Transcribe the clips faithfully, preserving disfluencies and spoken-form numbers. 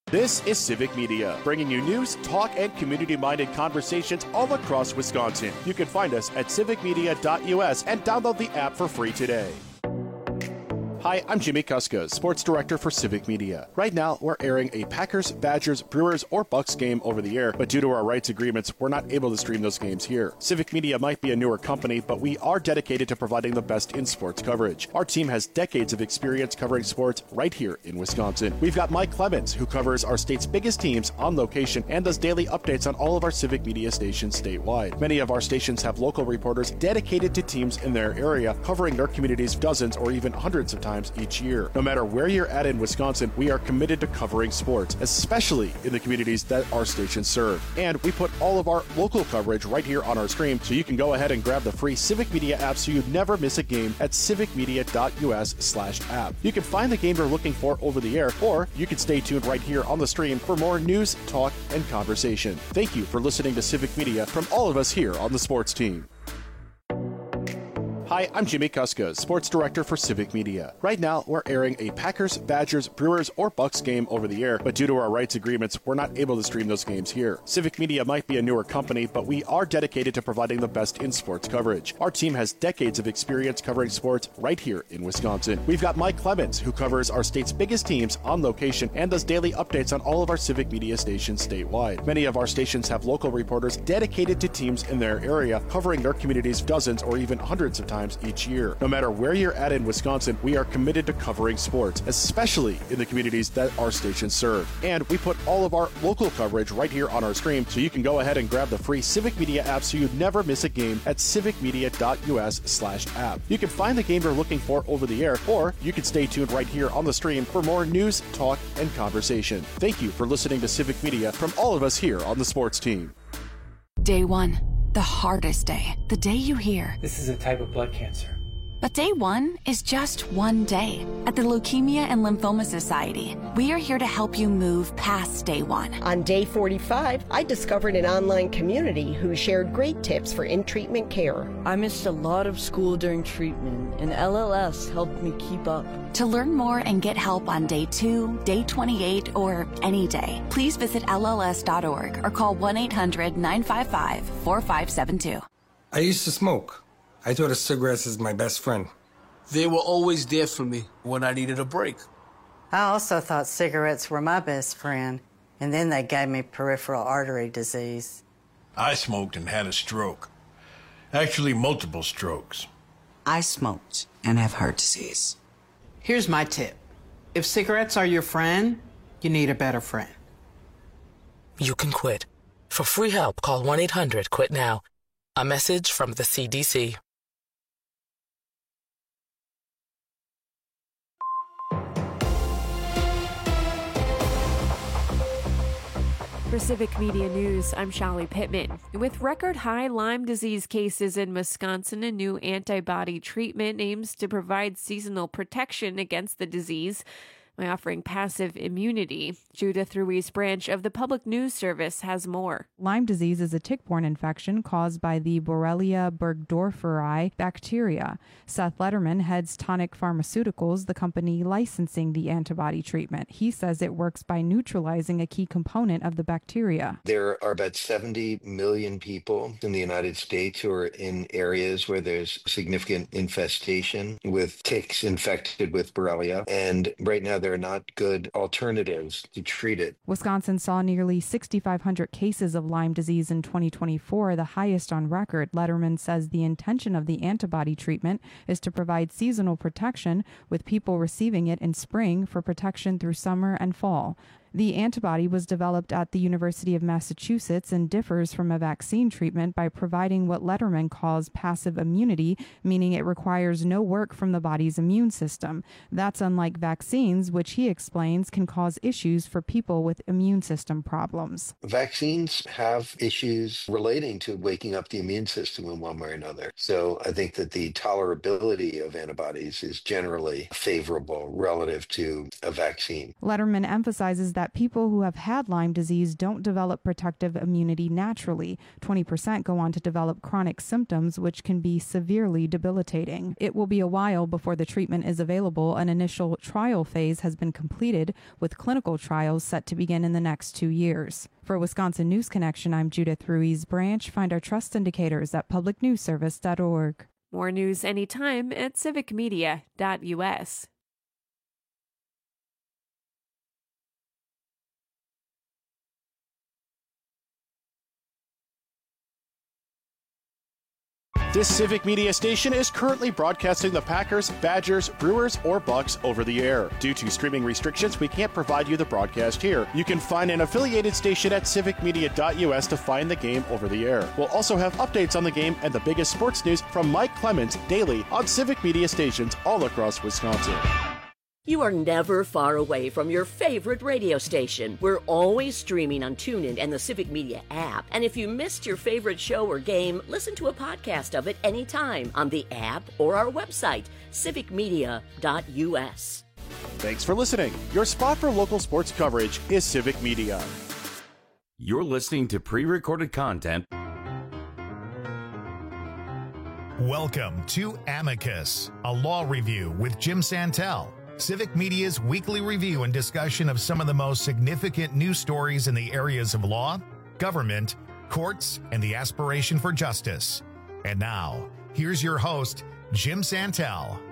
This is Civic Media, bringing you news, talk, and community-minded conversations all across Wisconsin. You can find us at civic media dot U S and download the app for free today. Hi, I'm Jimmy Kuska, Sports Director for Civic Media. Right now, we're airing a Packers, Badgers, Brewers, or Bucks game over the air, but due to our rights agreements, we're not able to stream those games here. Civic Media might be a newer company, but we are dedicated to providing the best in sports coverage. Our team has decades of experience covering sports right here in Wisconsin. We've got Mike Clemens, who covers our state's biggest teams on location and does daily updates on all of our Civic Media stations statewide. Many of our stations have local reporters dedicated to teams in their area, covering their communities dozens or even hundreds of times each year. No matter where you're at in Wisconsin, we are committed to covering sports, especially in the communities that our stations serve. And we put all of our local coverage right here on our stream, so you can go ahead and grab the free Civic Media app so you never miss a game at civic media dot U S slash app. You can find the game you're looking for over the air, or you can stay tuned right here on the stream for more news, talk, and conversation. Thank you for listening to Civic Media from all of us here on the sports team. Hi, I'm Jimmy Kuska, Sports Director for Civic Media. Right now, we're airing a Packers, Badgers, Brewers, or Bucks game over the air, but due to our rights agreements, we're not able to stream those games here. Civic Media might be a newer company, but we are dedicated to providing the best in sports coverage. Our team has decades of experience covering sports right here in Wisconsin. We've got Mike Clemens, who covers our state's biggest teams on location and does daily updates on all of our Civic Media stations statewide. Many of our stations have local reporters dedicated to teams in their area, covering their communities dozens or even hundreds of times each year. No matter where you're at in Wisconsin, we are committed to covering sports, especially in the communities that our stations serve. And we put all of our local coverage right here on our stream, so you can go ahead and grab the free Civic Media app so you never miss a game at civic media dot U S slash app. You can find the game you're looking for over the air, or you can stay tuned right here on the stream for more news, talk, and conversation. Thank you for listening to Civic Media from all of us here on the sports team. Day one. The hardest day. The day you hear, "This is a type of blood cancer." But day one is just one day. At the Leukemia and Lymphoma Society, we are here to help you move past day one. On day forty-five, I discovered an online community who shared great tips for in-treatment care. I missed a lot of school during treatment, and L L S helped me keep up. To learn more and get help on day two, day twenty-eight, or any day, please visit L L S dot org or call one eight hundred nine five five four five seven two. I used to smoke. I thought of cigarettes as my best friend. They were always there for me when I needed a break. I also thought cigarettes were my best friend, and then they gave me peripheral artery disease. I smoked and had a stroke. Actually, multiple strokes. I smoked and have heart disease. Here's my tip. If cigarettes are your friend, you need a better friend. You can quit. For free help, call one eight hundred quit now. A message from the C D C. For Civic Media News, I'm Shallie Pittman. With record high Lyme disease cases in Wisconsin, a new antibody treatment aims to provide seasonal protection against the disease by offering passive immunity. Judith Ruiz Branch of the Public News Service has more. Lyme disease is a tick-borne infection caused by the Borrelia burgdorferi bacteria. Seth Letterman heads Tonic Pharmaceuticals, the company licensing the antibody treatment. He says it works by neutralizing a key component of the bacteria. There are about seventy million people in the United States who are in areas where there's significant infestation with ticks infected with Borrelia. And right now, there are not good alternatives to treat it. Wisconsin saw nearly six thousand five hundred cases of Lyme disease in twenty twenty-four, the highest on record. Letterman says the intention of the antibody treatment is to provide seasonal protection, with people receiving it in spring for protection through summer and fall. The antibody was developed at the University of Massachusetts and differs from a vaccine treatment by providing what Letterman calls passive immunity, meaning it requires no work from the body's immune system. That's unlike vaccines, which he explains can cause issues for people with immune system problems. Vaccines have issues relating to waking up the immune system in one way or another. So I think that the tolerability of antibodies is generally favorable relative to a vaccine. Letterman emphasizes that that people who have had Lyme disease don't develop protective immunity naturally. twenty percent go on to develop chronic symptoms, which can be severely debilitating. It will be a while before the treatment is available. An initial trial phase has been completed, with clinical trials set to begin in the next two years. For Wisconsin News Connection, I'm Judith Ruiz Branch. Find our trust indicators at public news service dot org. More news anytime at civic media dot u s. This Civic Media station is currently broadcasting the Packers, Badgers, Brewers, or Bucks over the air. Due to streaming restrictions, we can't provide you the broadcast here. You can find an affiliated station at civic media dot u s to find the game over the air. We'll also have updates on the game and the biggest sports news from Mike Clemens daily on Civic Media stations all across Wisconsin. You are never far away from your favorite radio station. We're always streaming on TuneIn and the Civic Media app. And if you missed your favorite show or game, listen to a podcast of it anytime on the app or our website, civic media dot u s. Thanks for listening. Your spot for local sports coverage is Civic Media. You're listening to pre-recorded content. Welcome to Amicus, a law review with Jim Santel. Civic Media's weekly review and discussion of some of the most significant news stories in the areas of law, government, courts, and the aspiration for justice. And now, here's your host, Jim Santel.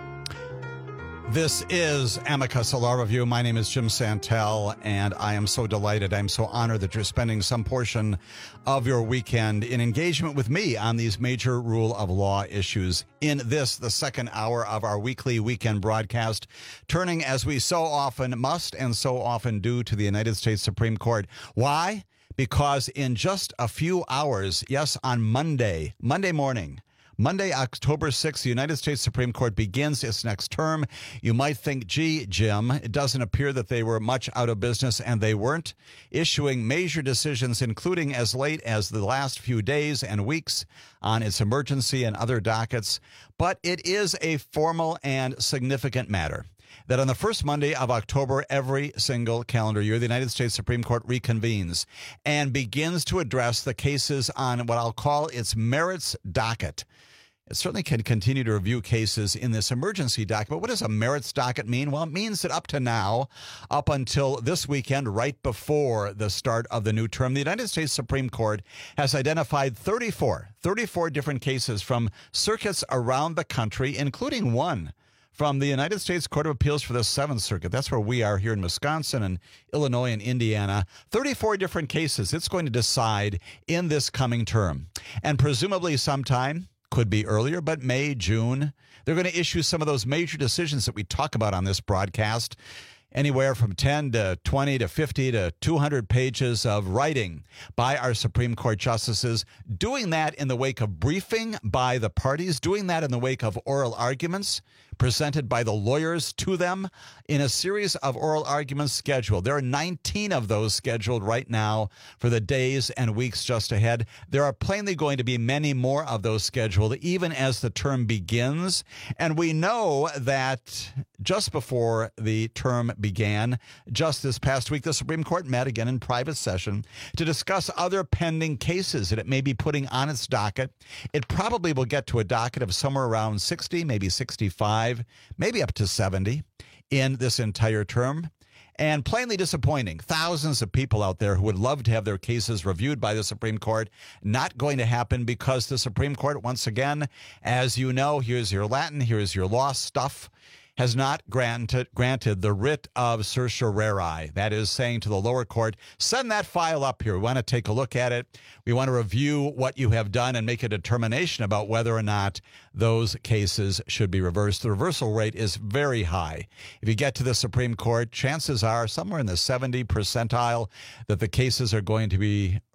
This is Amicus, a law review. My name is Jim Santel, and I am so delighted. I'm so honored that you're spending some portion of your weekend in engagement with me on these major rule of law issues in this, the second hour of our weekly weekend broadcast, turning, as we so often must and so often do, to the United States Supreme Court. Why? Because in just a few hours, yes, on Monday, Monday morning, Monday, October sixth, the United States Supreme Court begins its next term. You might think, gee, Jim, it doesn't appear that they were much out of business, and they weren't, issuing major decisions, including as late as the last few days and weeks on its emergency and other dockets. But it is a formal and significant matter that on the first Monday of October every single calendar year, the United States Supreme Court reconvenes and begins to address the cases on what I'll call its merits docket. It certainly can continue to review cases in this emergency docket, but what does a merits docket mean? Well, it means that up to now, up until this weekend, right before the start of the new term, the United States Supreme Court has identified thirty-four, thirty-four different cases from circuits around the country, including one from the United States Court of Appeals for the Seventh Circuit. That's where we are here in Wisconsin and Illinois and Indiana. thirty-four different cases it's going to decide in this coming term. And presumably sometime, could be earlier, but May, June, they're going to issue some of those major decisions that we talk about on this broadcast. Anywhere from ten to twenty to fifty to two hundred pages of writing by our Supreme Court justices, doing that in the wake of briefing by the parties, doing that in the wake of oral arguments presented by the lawyers to them in a series of oral arguments scheduled. There are nineteen of those scheduled right now for the days and weeks just ahead. There are plainly going to be many more of those scheduled even as the term begins. And we know that just before the term began, just this past week, the Supreme Court met again in private session to discuss other pending cases that it may be putting on its docket. It probably will get to a docket of somewhere around sixty, maybe sixty-five, maybe up to seventy in this entire term. And plainly disappointing. Thousands of people out there who would love to have their cases reviewed by the Supreme Court. Not going to happen because the Supreme Court, once again, as you know, here's your Latin, here's your law stuff, has not granted granted the writ of certiorari. That is saying to the lower court, send that file up here. We want to take a look at it. We want to review what you have done and make a determination about whether or not those cases should be reversed. The reversal rate is very high. If you get to the Supreme Court, chances are somewhere in the seventy percentile that the cases are going to be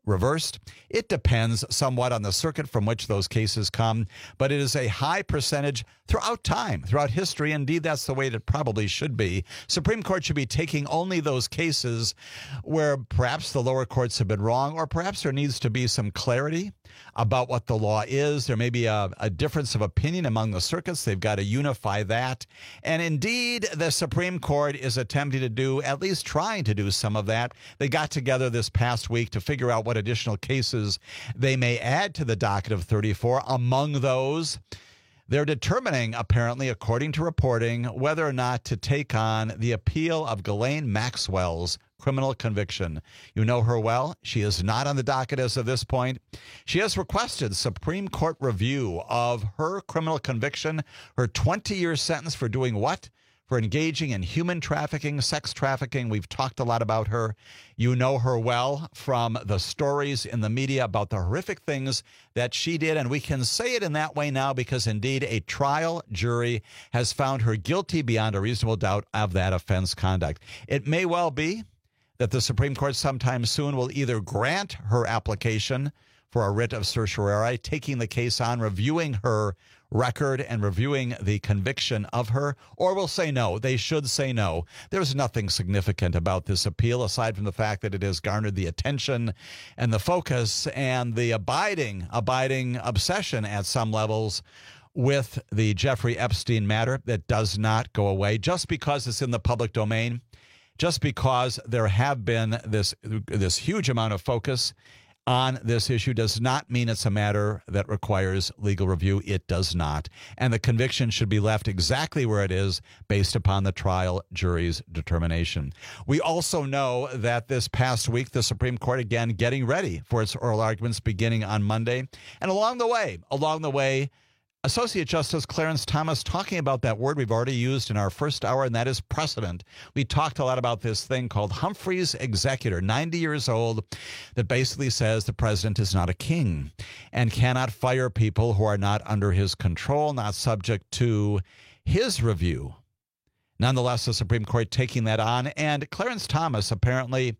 reversed. It depends somewhat on the circuit from which those cases come, but it is a high percentage throughout time, throughout history. Indeed, that's the way it probably should be. Supreme Court should be taking only those cases where perhaps the lower courts have been wrong, or perhaps there needs to be some clarity about what the law is. There may be a, a difference of opinion among the circuits. They've got to unify that. And indeed, the Supreme Court is attempting to do, at least trying to do some of that. They got together this past week to figure out what additional cases they may add to the docket of thirty-four. Among those, they're determining, apparently, according to reporting, whether or not to take on the appeal of Ghislaine Maxwell's criminal conviction. You know her well. She is not on the docket as of this point. She has requested Supreme Court review of her criminal conviction, her twenty-year sentence for doing what? For engaging in human trafficking, sex trafficking. We've talked a lot about her. You know her well from the stories in the media about the horrific things that she did. And we can say it in that way now because indeed a trial jury has found her guilty beyond a reasonable doubt of that offense conduct. It may well be that the Supreme Court sometime soon will either grant her application for a writ of certiorari, taking the case on, reviewing her record and reviewing the conviction of her, or will say no. They should say no. There's nothing significant about this appeal aside from the fact that it has garnered the attention and the focus and the abiding, abiding obsession at some levels with the Jeffrey Epstein matter that does not go away just because it's in the public domain, just because there have been this, this huge amount of focus on this issue does not mean it's a matter that requires legal review. It does not. And the conviction should be left exactly where it is based upon the trial jury's determination. We also know that this past week, the Supreme Court, again, getting ready for its oral arguments beginning on Monday. And along the way, along the way, Associate Justice Clarence Thomas talking about that word we've already used in our first hour, and that is precedent. We talked a lot about this thing called Humphrey's Executor, ninety years old, that basically says the president is not a king and cannot fire people who are not under his control, not subject to his review. Nonetheless, the Supreme Court taking that on, and Clarence Thomas apparently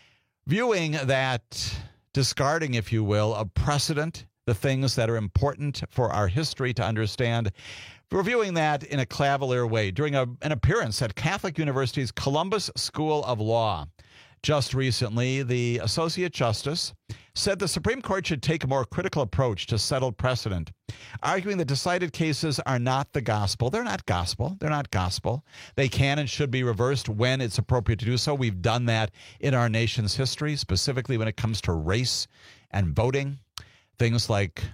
viewing that, discarding, if you will, of precedent, the things that are important for our history to understand, reviewing that in a cavalier way during a, an appearance at Catholic University's Columbus School of Law. Just recently, the Associate Justice said the Supreme Court should take a more critical approach to settled precedent, arguing that decided cases are not the gospel. They're not gospel. They're not gospel. They can and should be reversed when it's appropriate to do so. We've done that in our nation's history, specifically when it comes to race and voting. Things like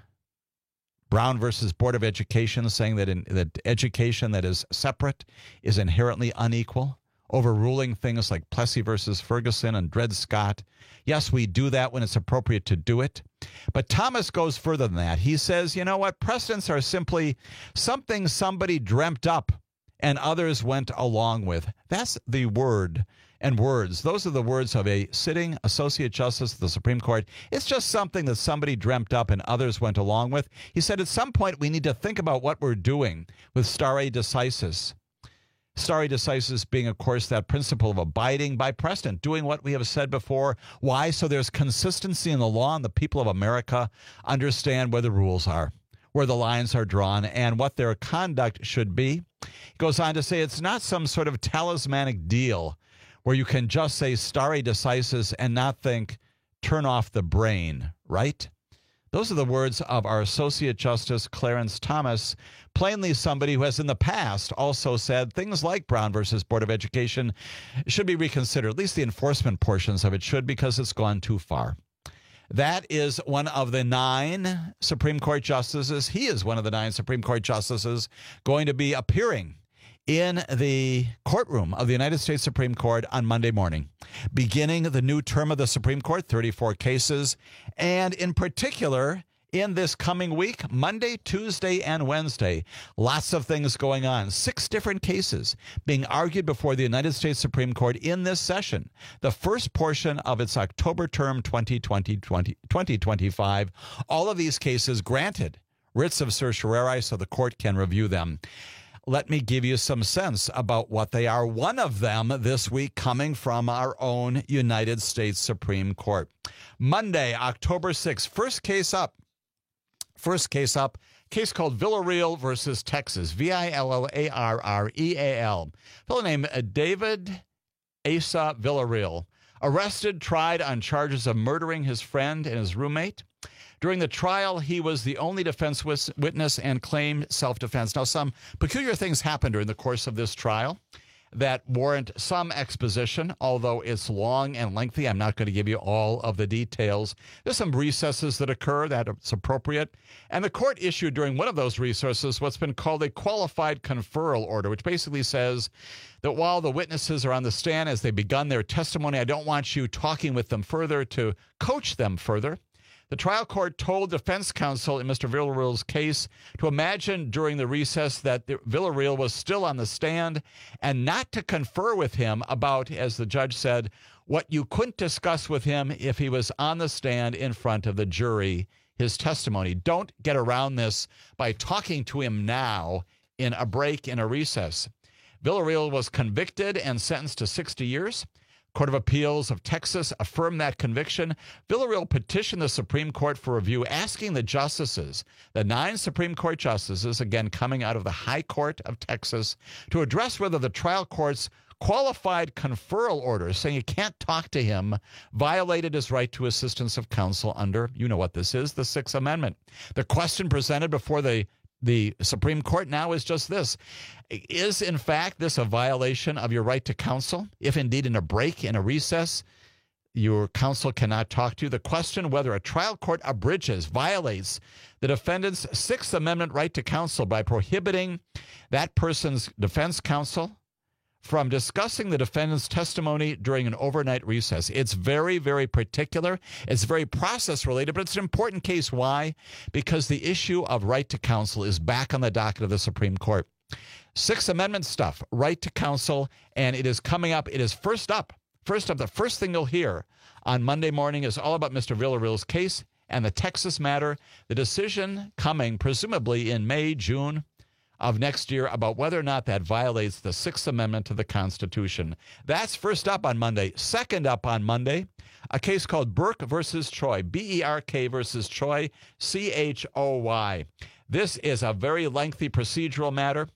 Brown versus Board of Education, saying that, in, that education that is separate is inherently unequal, overruling things like Plessy versus Ferguson and Dred Scott. Yes, we do that when it's appropriate to do it. But Thomas goes further than that. He says, you know what, precedents are simply something somebody dreamt up and others went along with. That's the word and words. Those are the words of a sitting Associate Justice of the Supreme Court. It's just something that somebody dreamt up and others went along with. He said at some point we need to think about what we're doing with stare decisis. Stare decisis being, of course, that principle of abiding by precedent, doing what we have said before. Why? So there's consistency in the law and the people of America understand where the rules are, where the lines are drawn, and what their conduct should be. He goes on to say it's not some sort of talismanic deal where you can just say stare decisis and not think, turn off the brain, right? Those are the words of our Associate Justice Clarence Thomas, plainly somebody who has in the past also said things like Brown versus Board of Education should be reconsidered. At least the enforcement portions of it should, because it's gone too far. That is one of the nine Supreme Court justices. He is one of the nine Supreme Court justices going to be appearing in the courtroom of the United States Supreme Court on Monday morning, beginning the new term of the Supreme Court, thirty-four cases, and in particular, in this coming week, Monday, Tuesday, and Wednesday, lots of things going on. Six different cases being argued before the United States Supreme Court in this session, the first portion of its October term twenty twenty, twenty twenty-five. All of these cases granted writs of certiorari so the court can review them. let me give you some sense about what they are. One of them this week coming from our own United States Supreme Court. Monday, October sixth, first case up. First case up, case called Villarreal versus Texas, V I L L A R R E A L. Fellow named David Asa Villarreal, arrested, tried on charges of murdering his friend and his roommate. During the trial, he was the only defense witness and claimed self-defense. Now, some peculiar things happened during the course of this trial that warrant some exposition, although it's long and lengthy. I'm not going to give you all of the details. There's some recesses that occur that it's appropriate. And the court issued during one of those recesses what's been called a qualified conferral order, which basically says that while the witnesses are on the stand as they begun their testimony, I don't want you talking with them further to coach them further. The trial court told defense counsel in Mister Villarreal's case to imagine during the recess that Villarreal was still on the stand and not to confer with him about, as the judge said, what you couldn't discuss with him if he was on the stand in front of the jury, his testimony. Don't get around this by talking to him now in a break, in a recess. Villarreal was convicted and sentenced to sixty years. Court of Appeals of Texas affirmed that conviction. Villarreal petitioned the Supreme Court for review, asking the justices, the nine Supreme Court justices, again coming out of the High Court of Texas, to address whether the trial court's qualified conferral order, saying you can't talk to him, violated his right to assistance of counsel under, you know what this is, the Sixth Amendment. The question presented before the The Supreme Court now is just this. Is, in fact, this a violation of your right to counsel? If indeed in a break, in a recess, your counsel cannot talk to you. The question whether a trial court abridges, violates the defendant's Sixth Amendment right to counsel by prohibiting that person's defense counsel from discussing the defendant's testimony during an overnight recess. It's very, very particular. It's very process-related, but it's an important case. Why? Because the issue of right to counsel is back on the docket of the Supreme Court. Sixth Amendment stuff, right to counsel, and it is coming up. It is first up. First up, the first thing you'll hear on Monday morning is all about Mister Villarreal's case and the Texas matter, the decision coming presumably in May, June, of next year about whether or not that violates the Sixth Amendment to the Constitution. That's first up on Monday. Second up on Monday, a case called Burke versus Choy, B E R K versus Choy, C H O Y. This is a very lengthy procedural matter.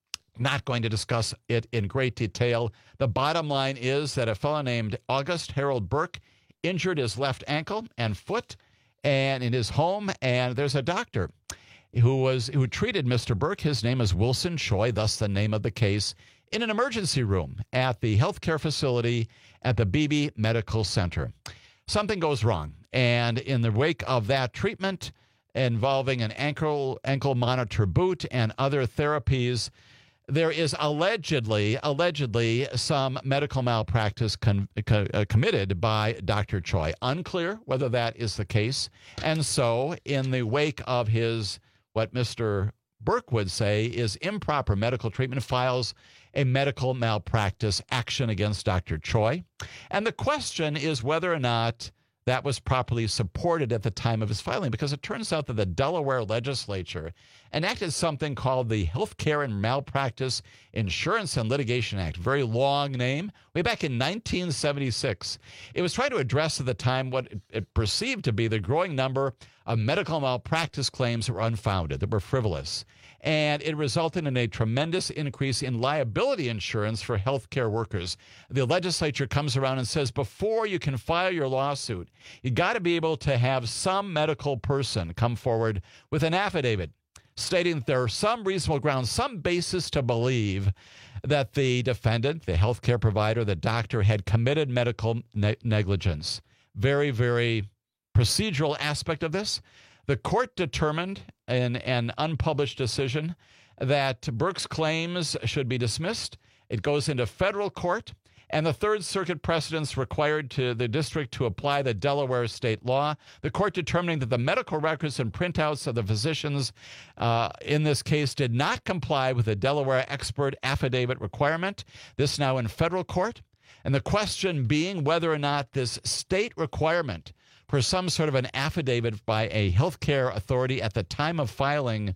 Not going to discuss it in great detail. The bottom line is that a fellow named August Harold Burke injured his left ankle and foot and in his home, and there's a doctor who was who treated Mister Burke. His name is Wilson Choy, thus the name of the case, in an emergency room at the healthcare facility at the Beebe Medical Center. Something goes wrong, and in the wake of that treatment involving an ankle ankle monitor boot and other therapies, there is allegedly allegedly some medical malpractice con, co, uh, committed by Doctor Choy. Unclear whether that is the case, and so in the wake of his what Mister Burke would say is improper medical treatment, files a medical malpractice action against Doctor Choy. And the question is whether or not that was properly supported at the time of his filing, because it turns out that the Delaware legislature enacted something called the Healthcare and Malpractice Insurance and Litigation Act, very long name, way back in nineteen seventy-six. It was trying to address at the time what it perceived to be the growing number of medical malpractice claims that were unfounded, that were frivolous. And it resulted in a tremendous increase in liability insurance for healthcare workers. The legislature comes around and says, before you can file your lawsuit, you got to be able to have some medical person come forward with an affidavit stating that there are some reasonable grounds, some basis to believe that the defendant, the healthcare provider, the doctor had committed medical ne- negligence. Very, very procedural aspect of this. The court determined in an unpublished decision that Burke's claims should be dismissed. It goes into federal court, and the Third Circuit precedents required to the district to apply the Delaware state law. The court determining that the medical records and printouts of the physicians uh, in this case did not comply with the Delaware expert affidavit requirement. This now in federal court. And the question being whether or not this state requirement for some sort of an affidavit by a healthcare authority at the time of filing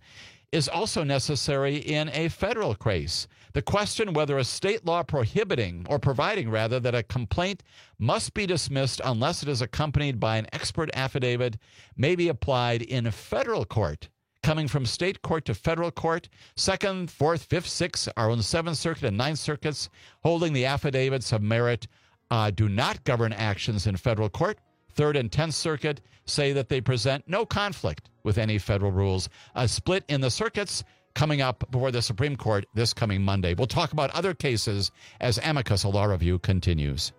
is also necessary in a federal case. The question whether a state law prohibiting or providing, rather, that a complaint must be dismissed unless it is accompanied by an expert affidavit may be applied in federal court. Coming from state court to federal court, second, fourth, fifth, sixth, our own seventh circuit and ninth circuits holding the affidavits of merit uh, do not govern actions in federal court. Third and tenth circuit say that they present no conflict with any federal rules. A split in the circuits coming up before the Supreme Court this coming Monday. We'll talk about other cases as Amicus, a law review, continues.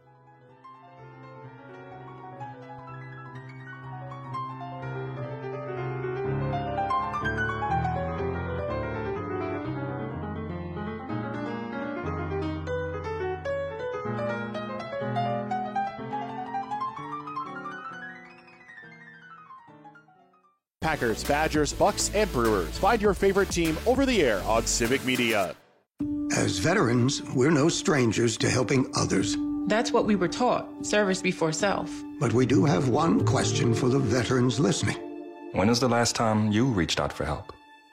Packers, Badgers, Bucks, and Brewers. Find your favorite team over the air on Civic Media. As veterans, we're no strangers to helping others. That's what we were taught, service before self. But we do have one question for the veterans listening. When is the last time you reached out for help?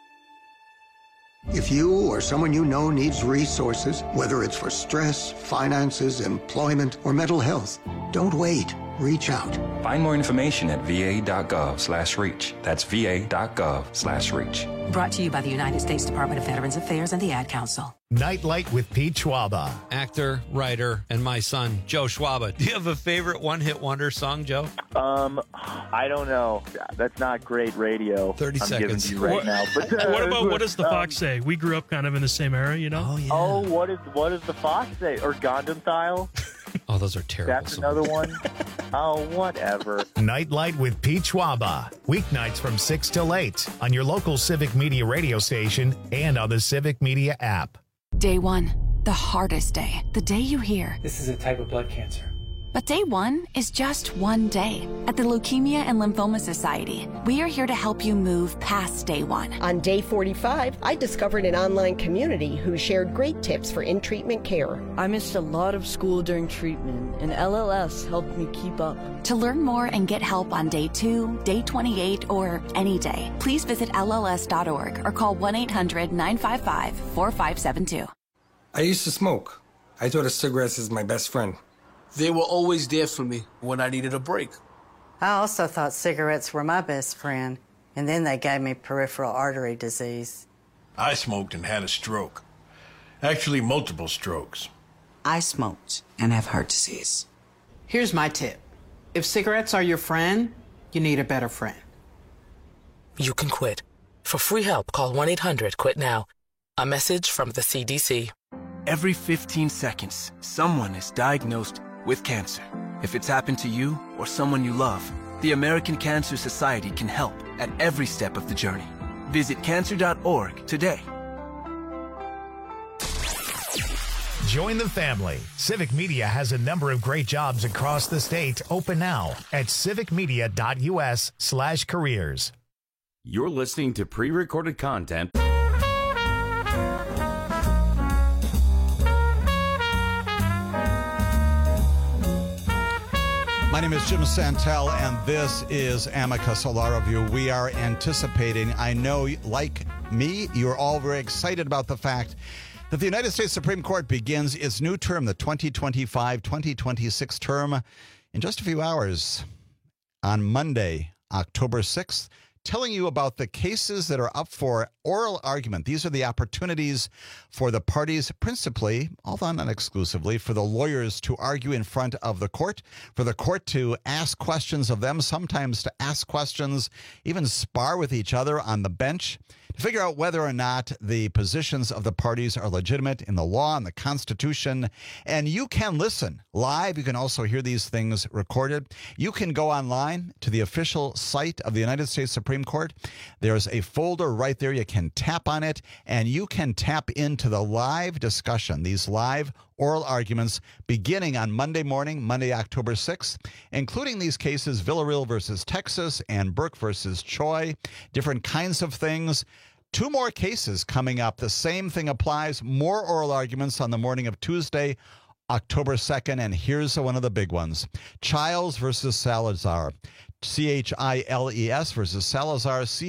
If you or someone you know needs resources, whether it's for stress, finances, employment, or mental health, don't wait. Reach out. Find more information at va.gov slash reach. That's va.gov slash reach. Brought to you by the United States Department of Veterans Affairs and the Ad Council. Nightlight with Pete Schwaba. Actor, writer, and my son, Joe Schwaba. Do you have a favorite one-hit wonder song, Joe? Um, I don't know. That's not great radio. thirty I'm seconds. Giving you right what, now. But, uh, what about What Does the um, Fox Say? We grew up kind of in the same era, you know? Oh, yeah. Oh, what is what does the Fox say? Or Gundam Style? Oh, those are terrible. That's songs. another one. Oh, whatever. Nightlight with Pete Schwaba. Weeknights from six till eight on your local Civic Media radio station and on the Civic Media app. Day one, the hardest day. The day you hear, this is a type of blood cancer. But day one is just one day. At the Leukemia and Lymphoma Society, we are here to help you move past day one. On day forty-five, I discovered an online community who shared great tips for in-treatment care. I missed a lot of school during treatment, and L L S helped me keep up. To learn more and get help on day two, day twenty-eight, or any day, please visit L L S dot org or call one eight hundred nine five five four five seven two. I used to smoke. I thought of cigarettes as my best friend. They were always there for me when I needed a break. I also thought cigarettes were my best friend, and then they gave me peripheral artery disease. I smoked and had a stroke. Actually, multiple strokes. I smoked and have heart disease. Here's my tip. If cigarettes are your friend, you need a better friend. You can quit. For free help, call one eight hundred quit now. A message from the C D C. Every fifteen seconds, someone is diagnosed with cancer. If it's happened to you or someone you love, the American Cancer Society can help at every step of the journey. Visit cancer dot org today. Join the family. Civic Media has a number of great jobs across the state open now at civicmedia.us slash careers. You're listening to pre-recorded content. My name is Jim Santel, and this is Amicus, a law review. We are anticipating, I know, like me, you're all very excited about the fact that the United States Supreme Court begins its new term, the twenty twenty-five twenty twenty-six term, in just a few hours on Monday, October sixth. Telling you about the cases that are up for oral argument. These are the opportunities for the parties, principally, although not exclusively, for the lawyers to argue in front of the court, for the court to ask questions of them, sometimes to ask questions, even spar with each other on the bench, to figure out whether or not the positions of the parties are legitimate in the law and the Constitution. And you can listen live. You can also hear these things recorded. You can go online to the official site of the United States Supreme Court. There's a folder right there. You can tap on it, and you can tap into the live discussion, these live oral arguments beginning on Monday morning, Monday, October sixth, including these cases, Villarreal versus Texas and Burke versus Choi, different kinds of things. Two more cases coming up. The same thing applies. More oral arguments on the morning of Tuesday, October second. And here's one of the big ones. Chiles versus Salazar. C H I L E S versus Salazar. C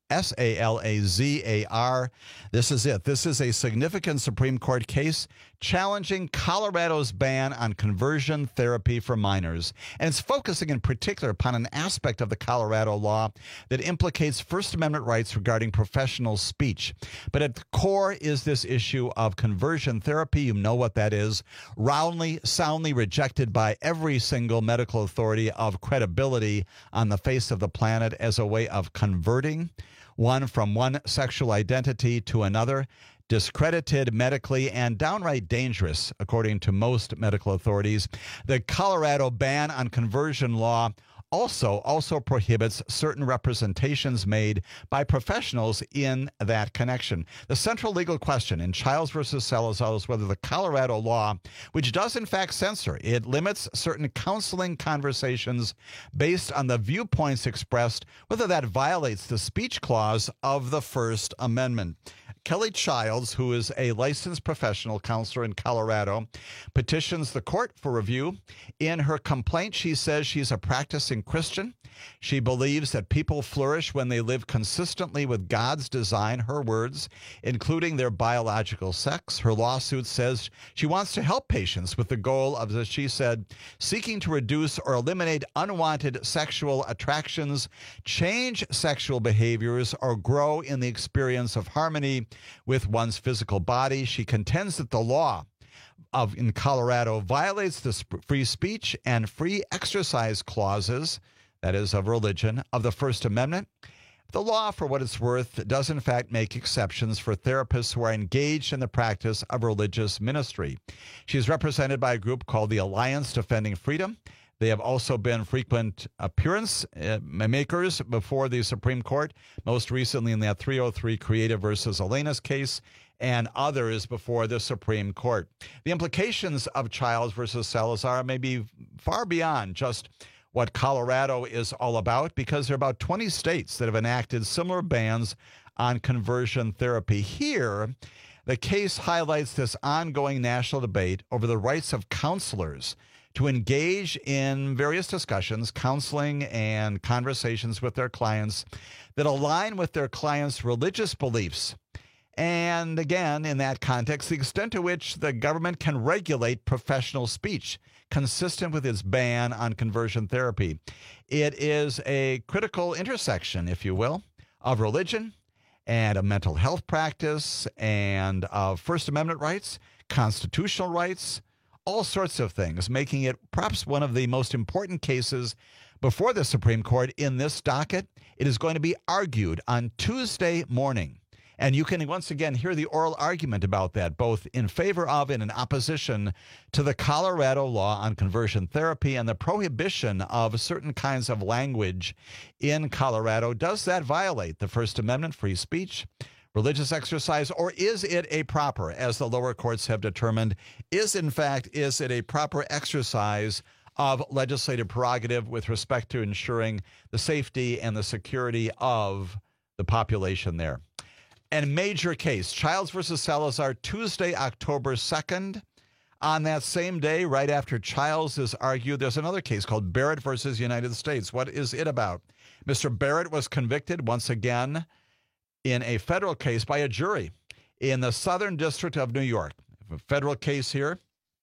S A L A Z A R. This is it. This is a significant Supreme Court case challenging Colorado's ban on conversion therapy for minors. And it's focusing in particular upon an aspect of the Colorado law that implicates First Amendment rights regarding professional speech. But at the core is this issue of conversion therapy. You know what that is. Roundly, soundly rejected by every single medical authority of credibility on the face of the planet as a way of converting one from one sexual identity to another, discredited medically and downright dangerous, according to most medical authorities. The Colorado ban on conversion law also also prohibits certain representations made by professionals in that connection. The central legal question in Childs versus Salazar is whether the Colorado law, which does in fact censor, it limits certain counseling conversations based on the viewpoints expressed, whether that violates the speech clause of the First Amendment. Kelly Childs, who is a licensed professional counselor in Colorado, petitions the court for review. In her complaint, she says she's a practicing Christian. She believes that people flourish when they live consistently with God's design, her words, including their biological sex. Her lawsuit says she wants to help patients with the goal of, as she said, seeking to reduce or eliminate unwanted sexual attractions, change sexual behaviors, or grow in the experience of harmony with one's physical body. She contends that the law of in Colorado violates the free speech and free exercise clauses, that is, of religion, of the First Amendment. The law, for what it's worth, does in fact make exceptions for therapists who are engaged in the practice of religious ministry. She's represented by a group called the Alliance Defending Freedom. They have also been frequent appearance uh, makers before the Supreme Court, most recently in that three oh three Creative versus Elena's case, and others before the Supreme Court. The implications of Childs versus Salazar may be far beyond just what Colorado is all about, because there are about twenty states that have enacted similar bans on conversion therapy. Here, the case highlights this ongoing national debate over the rights of counselors to engage in various discussions, counseling, and conversations with their clients that align with their clients' religious beliefs. And again, in that context, the extent to which the government can regulate professional speech consistent with its ban on conversion therapy. It is a critical intersection, if you will, of religion and a mental health practice and of First Amendment rights, constitutional rights, all sorts of things, making it perhaps one of the most important cases before the Supreme Court in this docket. It is going to be argued on Tuesday morning. And you can once again hear the oral argument about that, both in favor of and in opposition to the Colorado law on conversion therapy and the prohibition of certain kinds of language in Colorado. Does that violate the First Amendment, free speech, religious exercise, or is it a proper, as the lower courts have determined, is in fact, is it a proper exercise of legislative prerogative with respect to ensuring the safety and the security of the population there? And major case, Childs versus Salazar, Tuesday, October second. On that same day, right after Childs is argued, there's another case called Barrett versus United States. What is it about? Mister Barrett was convicted once again in a federal case by a jury in the Southern District of New York. A federal case here,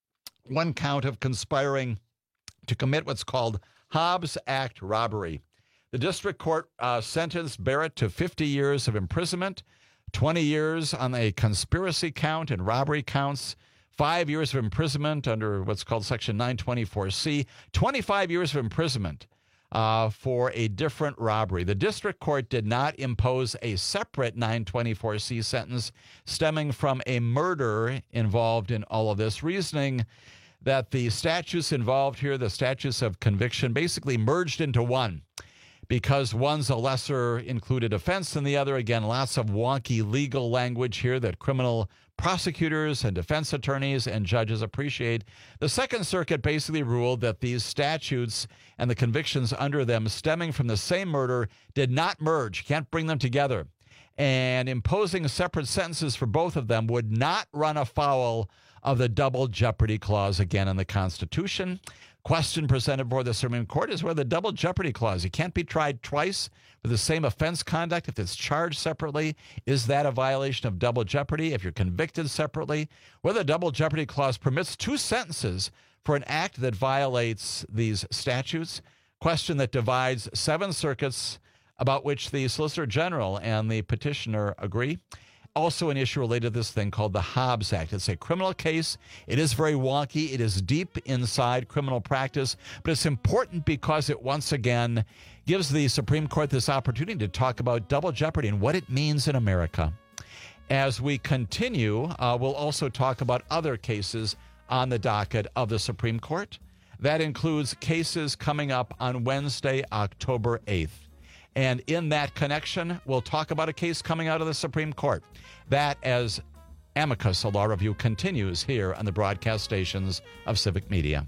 one count of conspiring to commit what's called Hobbs Act robbery. The district court uh, sentenced Barrett to fifty years of imprisonment, twenty years on a conspiracy count and robbery counts, five years of imprisonment under what's called Section nine twenty-four C, twenty-five years of imprisonment uh, for a different robbery. The district court did not impose a separate nine twenty-four C sentence stemming from a murder involved in all of this, reasoning that the statutes involved here, the statutes of conviction, basically merged into one, because one's a lesser included offense than the other. Again, lots of wonky legal language here that criminal prosecutors and defense attorneys and judges appreciate. The Second Circuit basically ruled that these statutes and the convictions under them stemming from the same murder did not merge, can't bring them together. And imposing separate sentences for both of them would not run afoul of the double jeopardy clause again in the Constitution. Question presented before the Supreme Court is where the double jeopardy clause. You can't be tried twice for the same offense conduct if it's charged separately. Is that a violation of double jeopardy if you're convicted separately? Whether the double jeopardy clause permits two sentences for an act that violates these statutes. Question that divides seven circuits, about which the Solicitor General and the petitioner agree. Also an issue related to this thing called the Hobbs Act. It's a criminal case. It is very wonky. It is deep inside criminal practice, but it's important because it once again gives the Supreme Court this opportunity to talk about double jeopardy and what it means in America. As we continue, uh, we'll also talk about other cases on the docket of the Supreme Court. That includes cases coming up on Wednesday, October eighth. And in that connection, we'll talk about a case coming out of the Supreme Court. That as Amicus, a law review, continues here on the broadcast stations of Civic Media.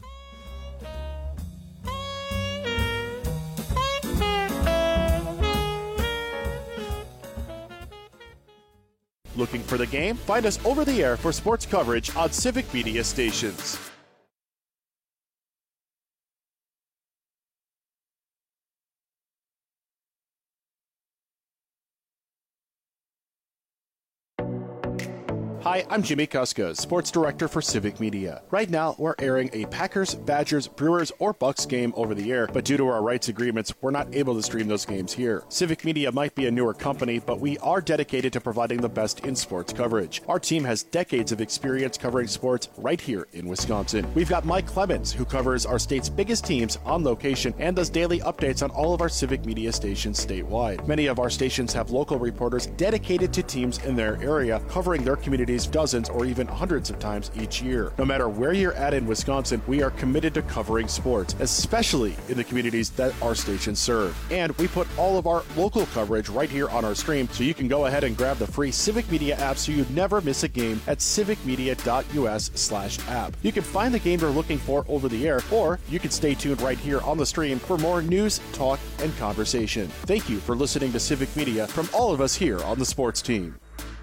Looking for the game? Find us over the air for sports coverage on Civic Media stations. Hi, I'm Jimmy Kuska, Sports Director for Civic Media. Right now, we're airing a Packers, Badgers, Brewers, or Bucks game over the air, but due to our rights agreements, we're not able to stream those games here. Civic Media might be a newer company, but we are dedicated to providing the best in sports coverage. Our team has decades of experience covering sports right here in Wisconsin. We've got Mike Clemens, who covers our state's biggest teams on location and does daily updates on all of our Civic Media stations statewide. Many of our stations have local reporters dedicated to teams in their area, covering their communities dozens or even hundreds of times each year. No matter where you're at in Wisconsin, we are committed to covering sports, especially in the communities that our stations serve. And we put all of our local coverage right here on our stream, so you can go ahead and grab the free Civic Media app so you never miss a game at civicmedia.us slash app. You can find the game you're looking for over the air, or you can stay tuned right here on the stream for more news, talk, and conversation. Thank you for listening to Civic Media from all of us here on the sports team.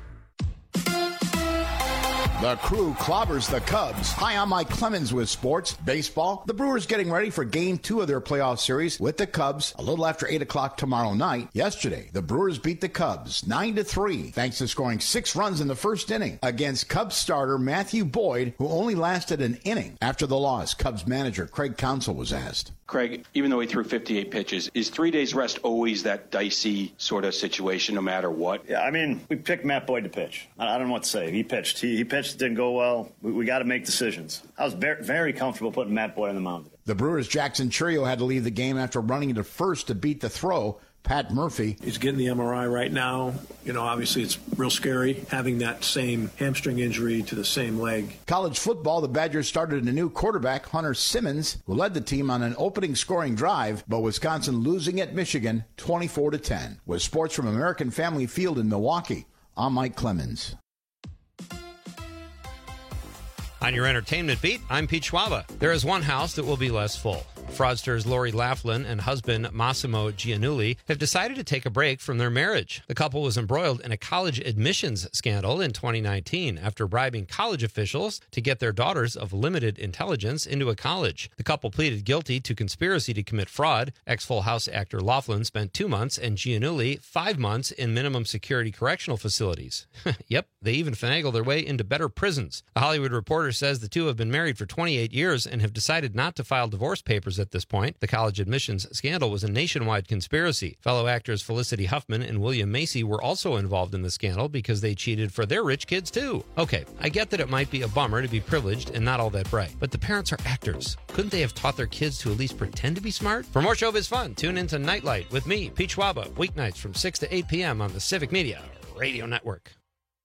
The Crew clobbers the Cubs. Hi, I'm Mike Clemens with sports, baseball. The Brewers getting ready for game two of their playoff series with the Cubs a little after eight o'clock tomorrow night. Yesterday, the Brewers beat the Cubs nine to three thanks to scoring six runs in the first inning against Cubs starter Matthew Boyd, who only lasted an inning. After the loss, Cubs manager Craig Counsell was asked. Craig, even though he threw fifty-eight pitches, is three days rest always that dicey sort of situation no matter what? Yeah, I mean, we picked Matt Boyd to pitch. I don't know what to say. He pitched. He, he pitched. It didn't go well. We, we got to make decisions. I was very, very comfortable putting Matt Boyd on the mound. The Brewers' Jackson Churio had to leave the game after running into first to beat the throw. Pat Murphy. He's getting the M R I right now. You know, obviously it's real scary having that same hamstring injury to the same leg. College football, the Badgers started a new quarterback, Hunter Simmons, who led the team on an opening scoring drive, but Wisconsin losing at Michigan twenty-four to ten. With sports from American Family Field in Milwaukee, I'm Mike Clemens. On your entertainment beat, I'm Pete Schwaba. There is one house that will be less full. Fraudsters Lori Laughlin and husband Massimo Giannulli have decided to take a break from their marriage. The couple was embroiled in a college admissions scandal in twenty nineteen after bribing college officials to get their daughters of limited intelligence into a college. The couple pleaded guilty to conspiracy to commit fraud. Ex-Full House actor Laughlin spent two months and Giannulli five months in minimum security correctional facilities. Yep, they even finagled their way into better prisons. The Hollywood Reporter says the two have been married for twenty-eight years and have decided not to file divorce papers at this point. The college admissions scandal was a nationwide conspiracy. Fellow actors Felicity Huffman and William Macy were also involved in the scandal because they cheated for their rich kids too. Okay, I get that it might be a bummer to be privileged and not all that bright, but the parents are actors. Couldn't they have taught their kids to at least pretend to be smart? For more showbiz fun, tune into Nightlight with me, Pete Schwaba, weeknights from six to eight p.m. on the Civic Media Radio Network.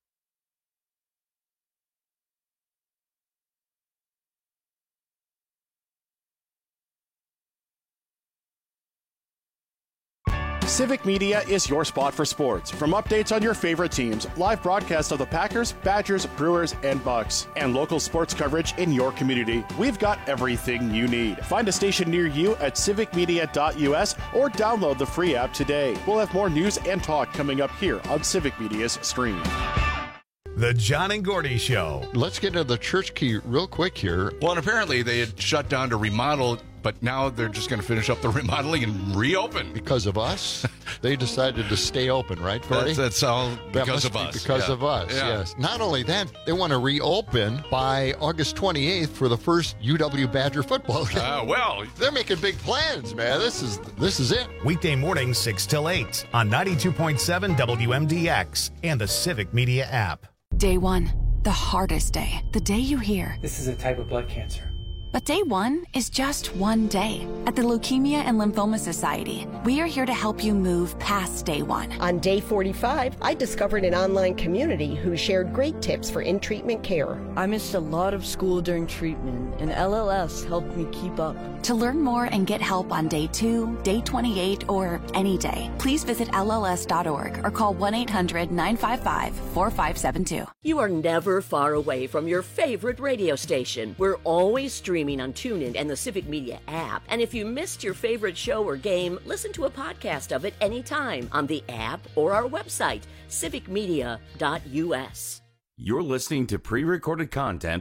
Civic Media is your spot for sports. From updates on your favorite teams, live broadcasts of the Packers, Badgers, Brewers, and Bucks, and local sports coverage in your community, we've got everything you need. Find a station near you at civic media dot u s or download the free app today. We'll have more news and talk coming up here on Civic Media's stream. The John and Gordy Show. Let's get into the church key real quick here. Well, and apparently they had shut down to remodel, but now they're just going to finish up the remodeling and reopen. Because of us? They decided to stay open, right, Gordy? That's, that's all because that of be us. Because yeah. of us, yeah. yes. Not only that, they want to reopen by August twenty-eighth for the first U W Badger football game. Uh, well, they're making big plans, man. This is this is it. Weekday mornings, six till eight on ninety-two point seven W M D X and the Civic Media app. Day one, the hardest day, the day you hear, this is a type of blood cancer. But day one is just one day. At the Leukemia and Lymphoma Society, we are here to help you move past day one. On day forty-five, I discovered an online community who shared great tips for in-treatment care. I missed a lot of school during treatment, and L L S helped me keep up. To learn more and get help on day two, day twenty-eight, or any day, please visit L L S dot org or call one eight hundred nine five five four five seven two. You are never far away from your favorite radio station. We're always streaming on TuneIn and the Civic Media app. And if you missed your favorite show or game, listen to a podcast of it anytime on the app or our website, civic media dot U S. You're listening to pre-recorded content.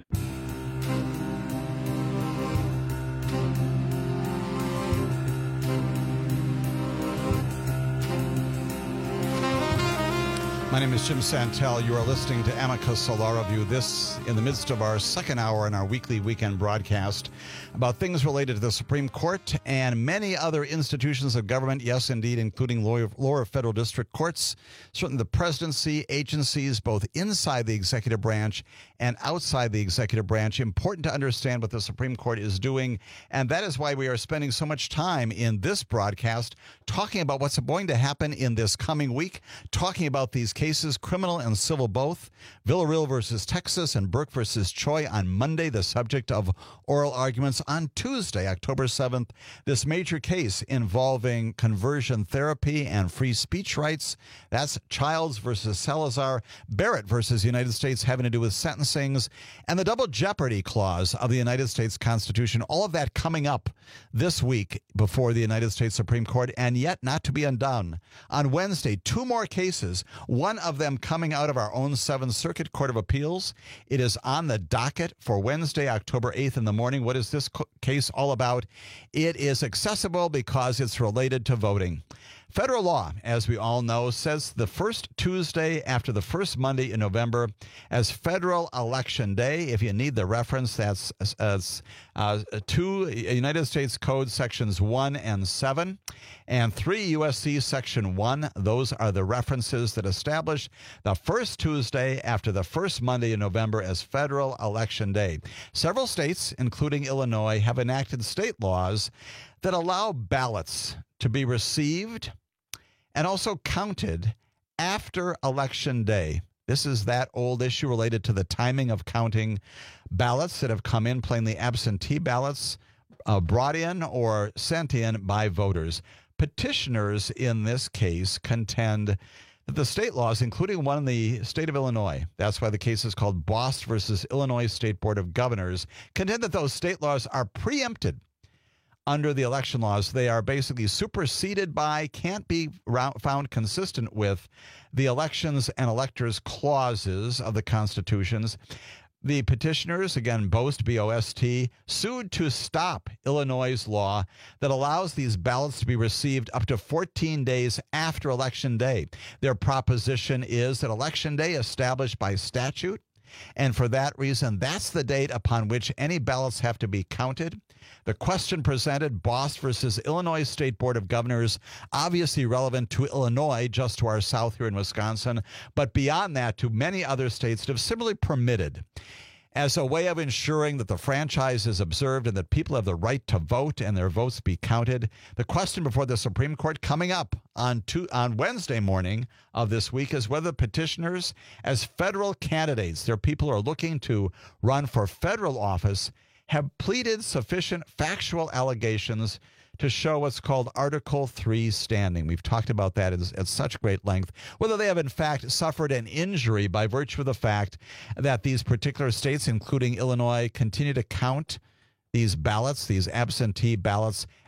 My name is Jim Santel. You are listening to Amicus Law Review. This in the midst of our second hour in our weekly weekend broadcast about things related to the Supreme Court and many other institutions of government. Yes, indeed, including lower, lower federal district courts, certainly the presidency, agencies, both inside the executive branch and outside the executive branch. Important to understand what the Supreme Court is doing. And that is why we are spending so much time in this broadcast talking about what's going to happen in this coming week, talking about these cases, criminal and civil both. Villarreal versus Texas and Burke versus Choi on Monday, the subject of oral arguments. On Tuesday, October seventh, this major case involving conversion therapy and free speech rights. That's Childs versus Salazar, Barrett versus United States, having to do with sentencings, and the double jeopardy clause of the United States Constitution. All of that coming up this week before the United States Supreme Court, and yet not to be undone. On Wednesday, two more cases, one of them coming out of our own Seventh Circuit Court of Appeals. It is on the docket for Wednesday, October eighth in the morning. What is this case all about? It is accessible because it's related to voting. Federal law, as we all know, says the first Tuesday after the first Monday in November as Federal Election Day. If you need the reference, that's as uh, two United States Code sections one and seven and three U S C section one. Those are the references that establish the first Tuesday after the first Monday in November as Federal Election Day. Several states, including Illinois, have enacted state laws that allow ballots to be received and also counted after Election Day. This is that old issue related to the timing of counting ballots that have come in, plainly absentee ballots uh, brought in or sent in by voters. Petitioners in this case contend that the state laws, including one in the state of Illinois, that's why the case is called Bost versus Illinois State Board of Governors, contend that those state laws are preempted under the election laws. They are basically superseded by, can't be found consistent with the elections and electors clauses of the constitutions. The petitioners, again, Bost, B O S T, sued to stop Illinois' law that allows these ballots to be received up to fourteen days after Election Day. Their proposition is that Election Day, established by statute, and for that reason, that's the date upon which any ballots have to be counted. The question presented, Bost versus Illinois State Board of Governors, obviously relevant to Illinois, just to our south here in Wisconsin, but beyond that to many other states that have similarly permitted, as a way of ensuring that the franchise is observed and that people have the right to vote and their votes be counted. The question before the Supreme Court coming up on two, on Wednesday morning of this week is whether petitioners, as federal candidates, their people are looking to run for federal office, have pleaded sufficient factual allegations to show what's called Article three standing. We've talked about that at such great length. Whether they have, in fact, suffered an injury by virtue of the fact that these particular states, including Illinois, continue to count these ballots, these absentee ballots,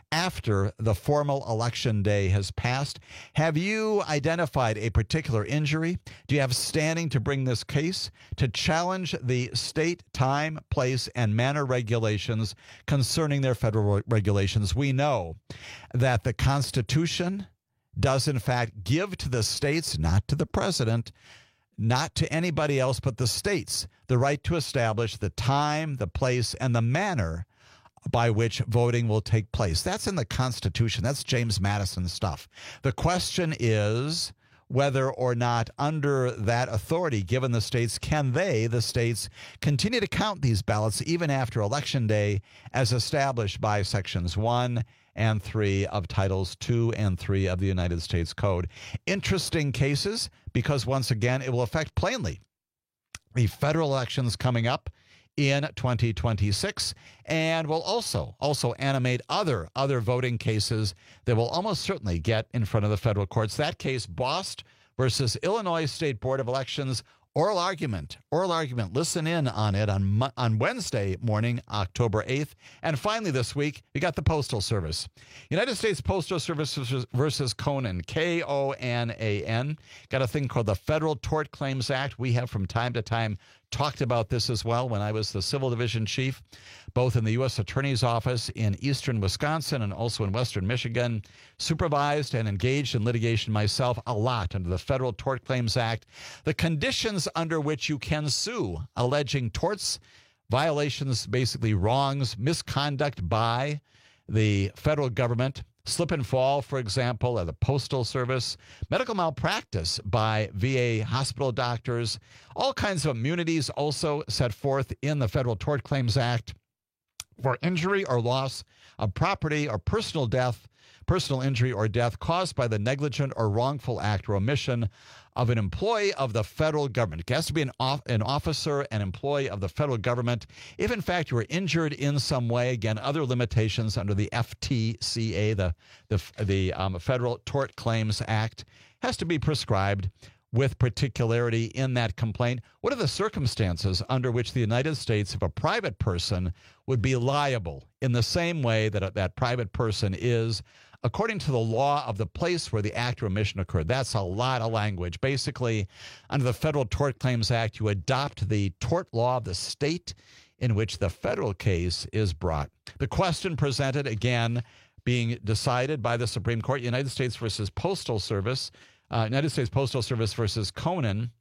after the formal election day has passed. Have you identified a particular injury? Do you have standing to bring this case to challenge the state time, place, and manner regulations concerning their federal regulations? We know that the Constitution does, in fact, give to the states, not to the president, not to anybody else but the states, the right to establish the time, the place, and the manner by which voting will take place. That's in the Constitution. That's James Madison stuff. The question is whether or not under that authority given the states, can they, the states, continue to count these ballots even after Election Day as established by Sections one and three of Titles two and three of the United States Code. Interesting cases because, once again, it will affect plainly the federal elections coming up in twenty twenty-six, and will also also animate other other voting cases that will almost certainly get in front of the federal courts. That case, Bost versus Illinois State Board of Elections, oral argument, oral argument. Listen in on it on on Wednesday morning, October eighth. And finally this week, we got the Postal Service. United States Postal Service versus Conan, K O N A N. Got a thing called the Federal Tort Claims Act. We have from time to time talked about this as well when I was the Civil Division Chief, both in the U S Attorney's Office in eastern Wisconsin and also in western Michigan. Supervised and engaged in litigation myself a lot under the Federal Tort Claims Act. The conditions under which you can sue alleging torts, violations, basically wrongs, misconduct by the federal government, slip and fall, for example, at the Postal Service, medical malpractice by V A hospital doctors, all kinds of immunities also set forth in the Federal Tort Claims Act for injury or loss of property or personal death, personal injury or death caused by the negligent or wrongful act or omission of an employee of the federal government. It has to be an, off, an officer, an employee of the federal government. If, in fact, you were injured in some way, again, other limitations under the F T C A, the, the, the um, Federal Tort Claims Act, has to be prescribed with particularity in that complaint. What are the circumstances under which the United States, if a private person, would be liable in the same way that that private person is according to the law of the place where the act or omission occurred? That's a lot of language. Basically, under the Federal Tort Claims Act, you adopt the tort law of the state in which the federal case is brought. The question presented, again, being decided by the Supreme Court, United States versus Postal Service, uh, United States Postal Service versus Conan,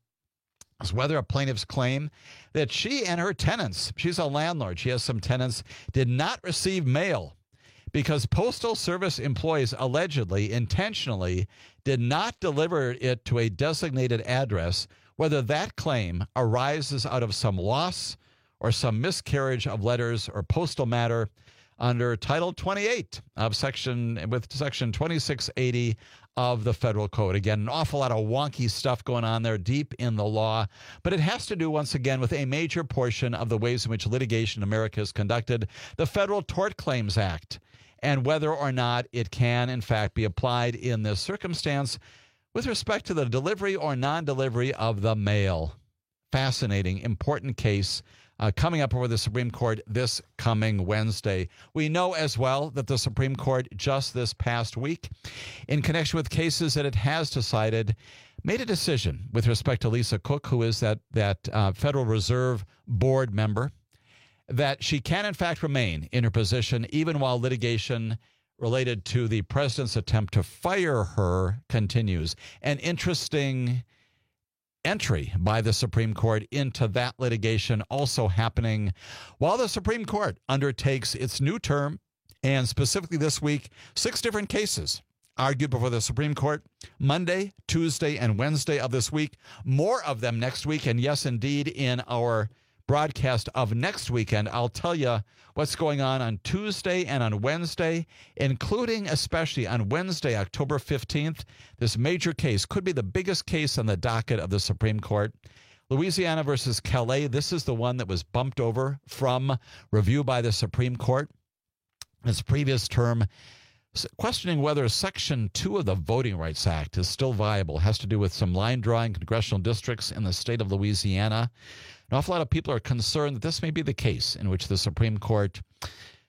is whether a plaintiff's claim that she and her tenants, she's a landlord, she has some tenants, did not receive mail because Postal Service employees allegedly, intentionally, did not deliver it to a designated address, whether that claim arises out of some loss or some miscarriage of letters or postal matter under Title twenty-eight of section, with Section twenty-six eighty of the Federal Code. Again, an awful lot of wonky stuff going on there deep in the law, but it has to do, once again, with a major portion of the ways in which litigation in America is conducted, the Federal Tort Claims Act, and whether or not it can, in fact, be applied in this circumstance with respect to the delivery or non-delivery of the mail. Fascinating, important case uh, coming up over the Supreme Court this coming Wednesday. We know as well that the Supreme Court just this past week, in connection with cases that it has decided, made a decision with respect to Lisa Cook, who is that, that uh, Federal Reserve Board member, that she can, in fact, remain in her position even while litigation related to the president's attempt to fire her continues. An interesting entry by the Supreme Court into that litigation also happening while the Supreme Court undertakes its new term, and specifically this week, six different cases argued before the Supreme Court Monday, Tuesday, and Wednesday of this week. More of them next week, and yes, indeed, in our broadcast of next weekend, I'll tell you what's going on on Tuesday and on Wednesday, including especially on Wednesday, October fifteenth. This major case could be the biggest case on the docket of the Supreme Court. Louisiana versus Calais. This is the one that was bumped over from review by the Supreme Court in its previous term, questioning whether Section two of the Voting Rights Act is still viable. It has to do with some line drawing congressional districts in the state of Louisiana. An awful lot of people are concerned that this may be the case in which the Supreme Court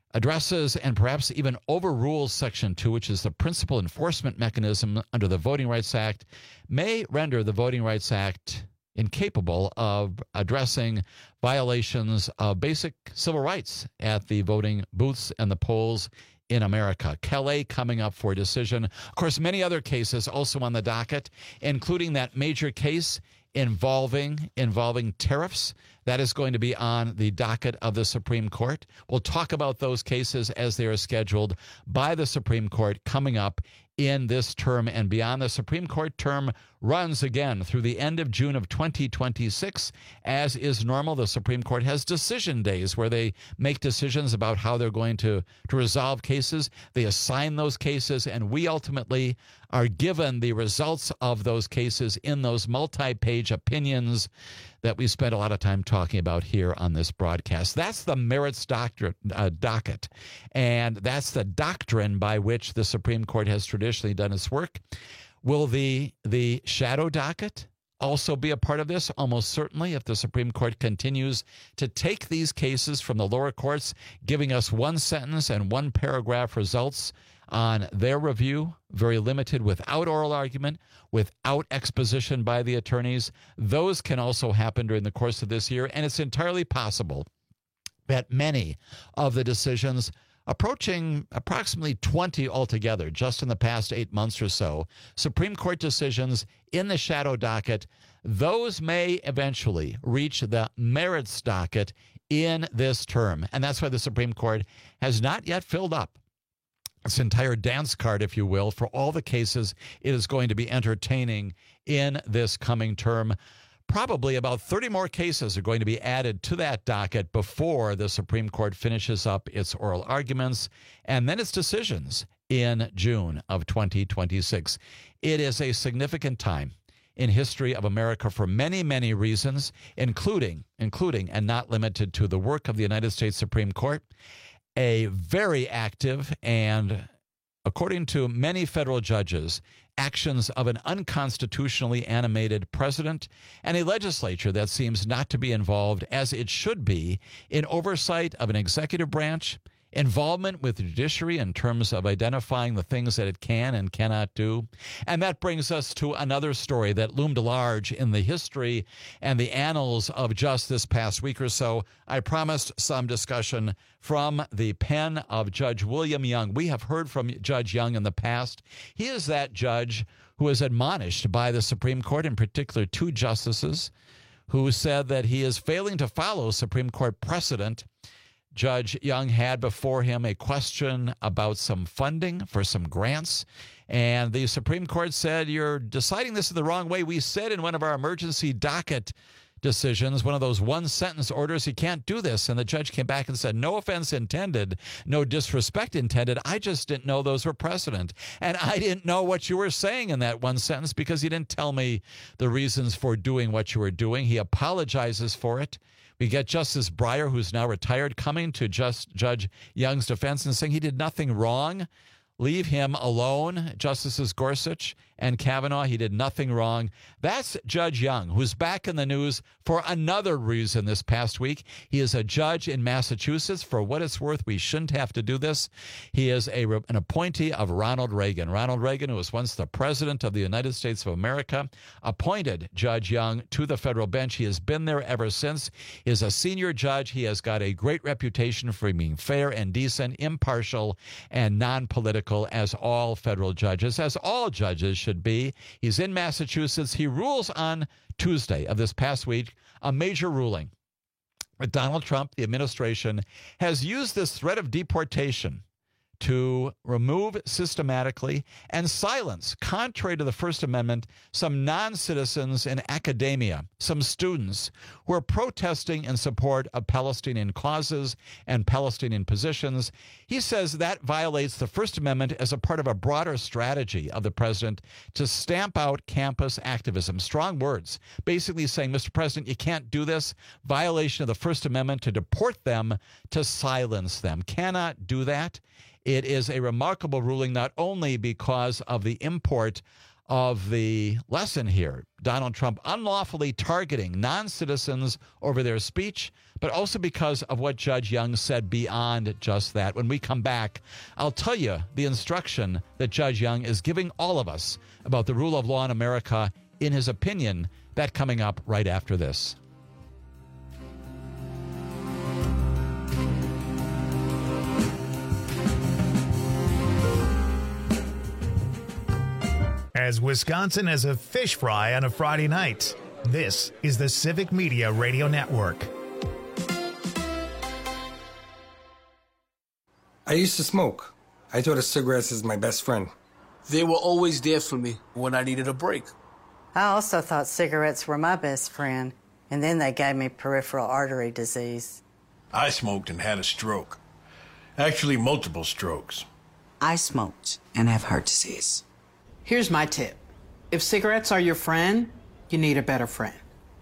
addresses and perhaps even overrules Section two, which is the principal enforcement mechanism under the Voting Rights Act, may render the Voting Rights Act incapable of addressing violations of basic civil rights at the voting booths and the polls in America. Calais coming up for decision. Of course, many other cases also on the docket, including that major case involving involving tariffs. That is going to be on the docket of the Supreme Court. We'll talk about those cases as they are scheduled by the Supreme Court coming up in this term and beyond. The Supreme Court term runs again through the end of June of twenty twenty-six. As is normal, the Supreme Court has decision days where they make decisions about how they're going to, to resolve cases. They assign those cases, and we ultimately are given the results of those cases in those multi-page opinions that we spent a lot of time talking about here on this broadcast. That's the merits doctor, uh, docket, and that's the doctrine by which the Supreme Court has traditionally done its work. Will the the shadow docket also be a part of this? Almost certainly, if the Supreme Court continues to take these cases from the lower courts, giving us one sentence and one paragraph results on their review, very limited, without oral argument, without exposition by the attorneys. Those can also happen during the course of this year, and it's entirely possible that many of the decisions, approaching approximately twenty altogether, just in the past eight months or so, Supreme Court decisions in the shadow docket, those may eventually reach the merits docket in this term. And that's why the Supreme Court has not yet filled up its entire dance card, if you will, for all the cases it is going to be entertaining in this coming term. Probably about thirty more cases are going to be added to that docket before the Supreme Court finishes up its oral arguments and then its decisions in June of twenty twenty-six. It is a significant time in history of America for many, many reasons, including, including and not limited to the work of the United States Supreme Court, a very active and, according to many federal judges, actions of an unconstitutionally animated president, and a legislature that seems not to be involved, as it should be, in oversight of an executive branch, involvement with the judiciary in terms of identifying the things that it can and cannot do. And that brings us to another story that loomed large in the history and the annals of just this past week or so. I promised some discussion from the pen of Judge William Young. We have heard from Judge Young in the past. He is that judge who was admonished by the Supreme Court, in particular two justices, who said that he is failing to follow Supreme Court precedent. Judge Young had before him a question about some funding for some grants, and the Supreme Court said, "You're deciding this in the wrong way. We said in one of our emergency docket decisions, one of those one-sentence orders, you can't do this." And the judge came back and said, "No offense intended, no disrespect intended. I just didn't know those were precedent. And I didn't know what you were saying in that one sentence because you didn't tell me the reasons for doing what you were doing." He apologizes for it. We get Justice Breyer, who's now retired, coming to just Judge Young's defense and saying he did nothing wrong. Leave him alone. Justices Gorsuch and Kavanaugh, he did nothing wrong. That's Judge Young, who's back in the news for another reason this past week. He is a judge in Massachusetts. For what it's worth, we shouldn't have to do this. He is a, an appointee of Ronald Reagan. Ronald Reagan, who was once the president of the United States of America, appointed Judge Young to the federal bench. He has been there ever since. He is a senior judge. He has got a great reputation for being fair and decent, impartial, and non-political, as all federal judges, as all judges should be. He's in Massachusetts. He rules on Tuesday of this past week, a major ruling. Donald Trump, the administration, has used this threat of deportation to remove systematically and silence, contrary to the First Amendment, some non-citizens in academia, some students who are protesting in support of Palestinian causes and Palestinian positions. He says that violates the First Amendment as a part of a broader strategy of the president to stamp out campus activism. Strong words, basically saying, Mister President, you can't do this. Violation of the First Amendment to deport them, to silence them. Cannot do that. It is a remarkable ruling, not only because of the import of the lesson here. Donald Trump unlawfully targeting non-citizens over their speech, but also because of what Judge Young said beyond just that. When we come back, I'll tell you the instruction that Judge Young is giving all of us about the rule of law in America, in his opinion. That coming up right after this. As Wisconsin as a fish fry on a Friday night, this is the Civic Media Radio Network. I used to smoke. I thought of cigarettes as my best friend. They were always there for me when I needed a break. I also thought cigarettes were my best friend, and then they gave me peripheral artery disease. I smoked and had a stroke. Actually, multiple strokes. I smoked and have heart disease. Here's my tip. If cigarettes are your friend, you need a better friend.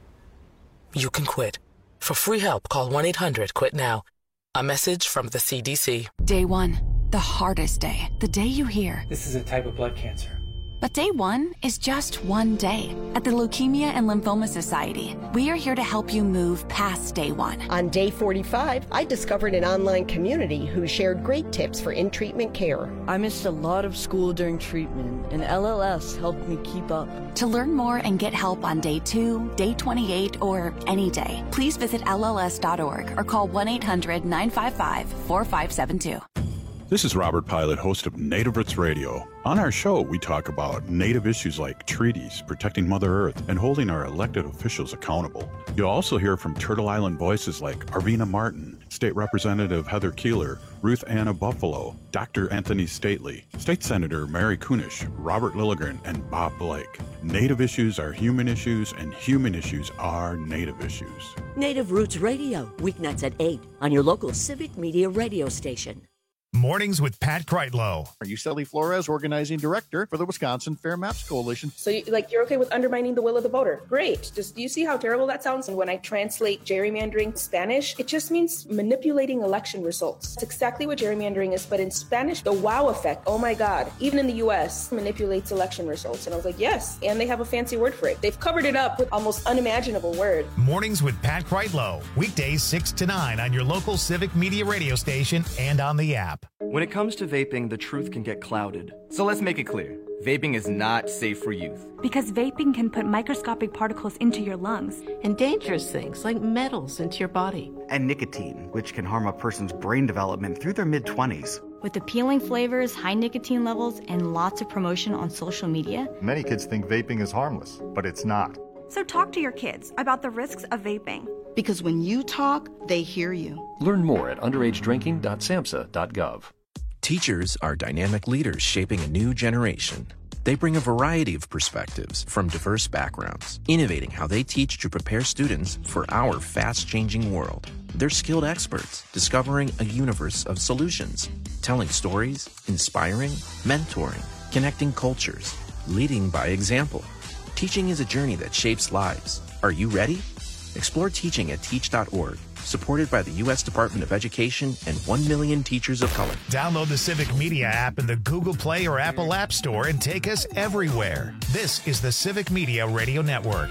You can quit. For free help, call one eight hundred quit now. A message from the C D C. Day one, the hardest day. The day you hear, this is a type of blood cancer. But day one is just one day. At the Leukemia and Lymphoma Society, we are here to help you move past day one. On day forty-five, I discovered an online community who shared great tips for in-treatment care. I missed a lot of school during treatment, and L L S helped me keep up. To learn more and get help on day two, day twenty-eight, or any day, please visit L L S dot org or call one eight hundred nine five five four five seven two. This is Robert Pilot, host of Native Roots Radio. On our show, we talk about Native issues like treaties, protecting Mother Earth, and holding our elected officials accountable. You'll also hear from Turtle Island voices like Arvina Martin, State Representative Heather Keeler, Ruth Anna Buffalo, Doctor Anthony Stately, State Senator Mary Kunish, Robert Lilligren, and Bob Blake. Native issues are human issues, and human issues are Native issues. Native Roots Radio, weeknights at eight on your local Civic Media radio station. Mornings with Pat Kreitlow. Are you Sally Flores, organizing director for the Wisconsin Fair Maps Coalition? So, you, like, you're okay with undermining the will of the voter? Great. Just do you see how terrible that sounds? And when I translate gerrymandering Spanish, it just means manipulating election results. It's exactly what gerrymandering is, but in Spanish, the wow effect. Oh my God! Even in the U S, manipulates election results. And I was like, yes. And they have a fancy word for it. They've covered it up with almost unimaginable word. Mornings with Pat Kreitlow. Weekdays six to nine on your local Civic Media radio station and on the app. When it comes to vaping, the truth can get clouded. So let's make it clear. Vaping is not safe for youth. Because vaping can put microscopic particles into your lungs. And dangerous things like metals into your body. And nicotine, which can harm a person's brain development through their mid-twenties. With appealing flavors, high nicotine levels, and lots of promotion on social media. Many kids think vaping is harmless, but it's not. So talk to your kids about the risks of vaping. Because when you talk, they hear you. Learn more at underage drinking dot samhsa dot gov. Teachers are dynamic leaders shaping a new generation. They bring a variety of perspectives from diverse backgrounds, innovating how they teach to prepare students for our fast-changing world. They're skilled experts, discovering a universe of solutions, telling stories, inspiring, mentoring, connecting cultures, leading by example. Teaching is a journey that shapes lives. Are you ready? Explore teaching at teach dot org. Supported by the U S Department of Education and one million teachers of color. Download the Civic Media app in the Google Play or Apple App Store and take us everywhere. This is the Civic Media Radio Network.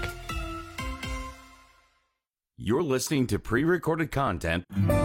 You're listening to pre-recorded content.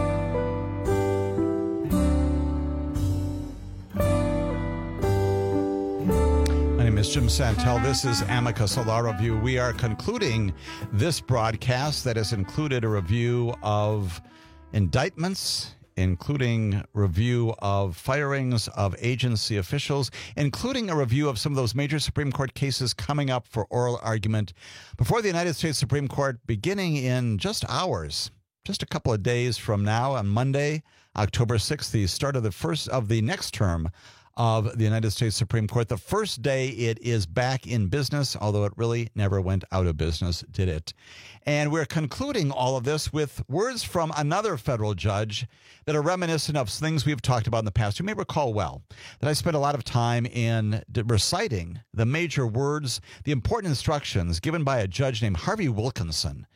My name is Jim Santel. This is Amicus, a law review. We are concluding this broadcast that has included a review of indictments, including review of firings of agency officials, including a review of some of those major Supreme Court cases coming up for oral argument before the United States Supreme Court, beginning in just hours, just a couple of days from now on Monday, October sixth, the start of the first of the next term of the United States Supreme Court. The first day it is back in business, although it really never went out of business, did it? And we're concluding all of this with words from another federal judge that are reminiscent of things we've talked about in the past. You may recall well that I spent a lot of time in reciting the major words, the important instructions given by a judge named Harvey Wilkinson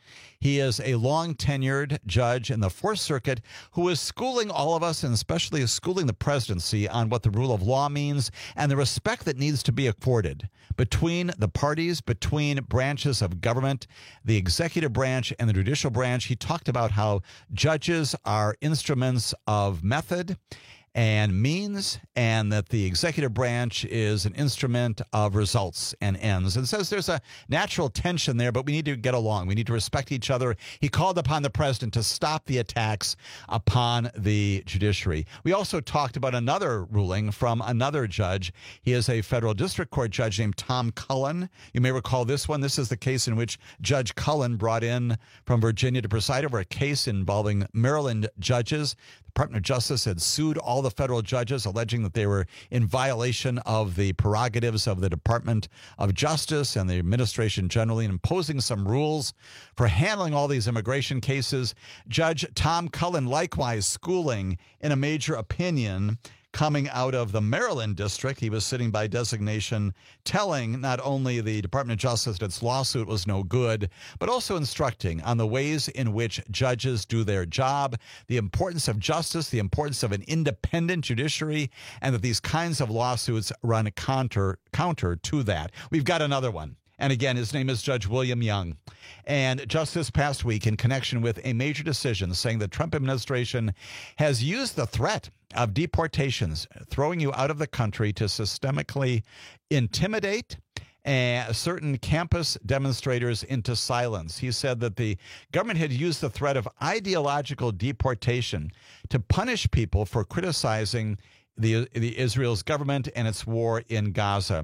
He is a long-tenured judge in the Fourth Circuit who is schooling all of us, and especially schooling the presidency, on what the rule of law means and the respect that needs to be accorded between the parties, between branches of government, the executive branch and the judicial branch. He talked about how judges are instruments of method and means, and that the executive branch is an instrument of results and ends. And says there's a natural tension there, but we need to get along. We need to respect each other. He called upon the president to stop the attacks upon the judiciary. We also talked about another ruling from another judge. He is a federal district court judge named Tom Cullen. You may recall this one. This is the case in which Judge Cullen brought in from Virginia to preside over a case involving Maryland judges. The Department of Justice had sued all the federal judges, alleging that they were in violation of the prerogatives of the Department of Justice and the administration generally, and imposing some rules for handling all these immigration cases. Judge Tom Cullen likewise schooling in a major opinion coming out of the Maryland district. He was sitting by designation, telling not only the Department of Justice that its lawsuit was no good, but also instructing on the ways in which judges do their job, the importance of justice, the importance of an independent judiciary, and that these kinds of lawsuits run counter, counter to that. We've got another one. And again, his name is Judge William Young. And just this past week, in connection with a major decision saying the Trump administration has used the threat of deportations, throwing you out of the country, to systemically intimidate uh, certain campus demonstrators into silence. He said that the government had used the threat of ideological deportation to punish people for criticizing the, the Israel's government and its war in Gaza.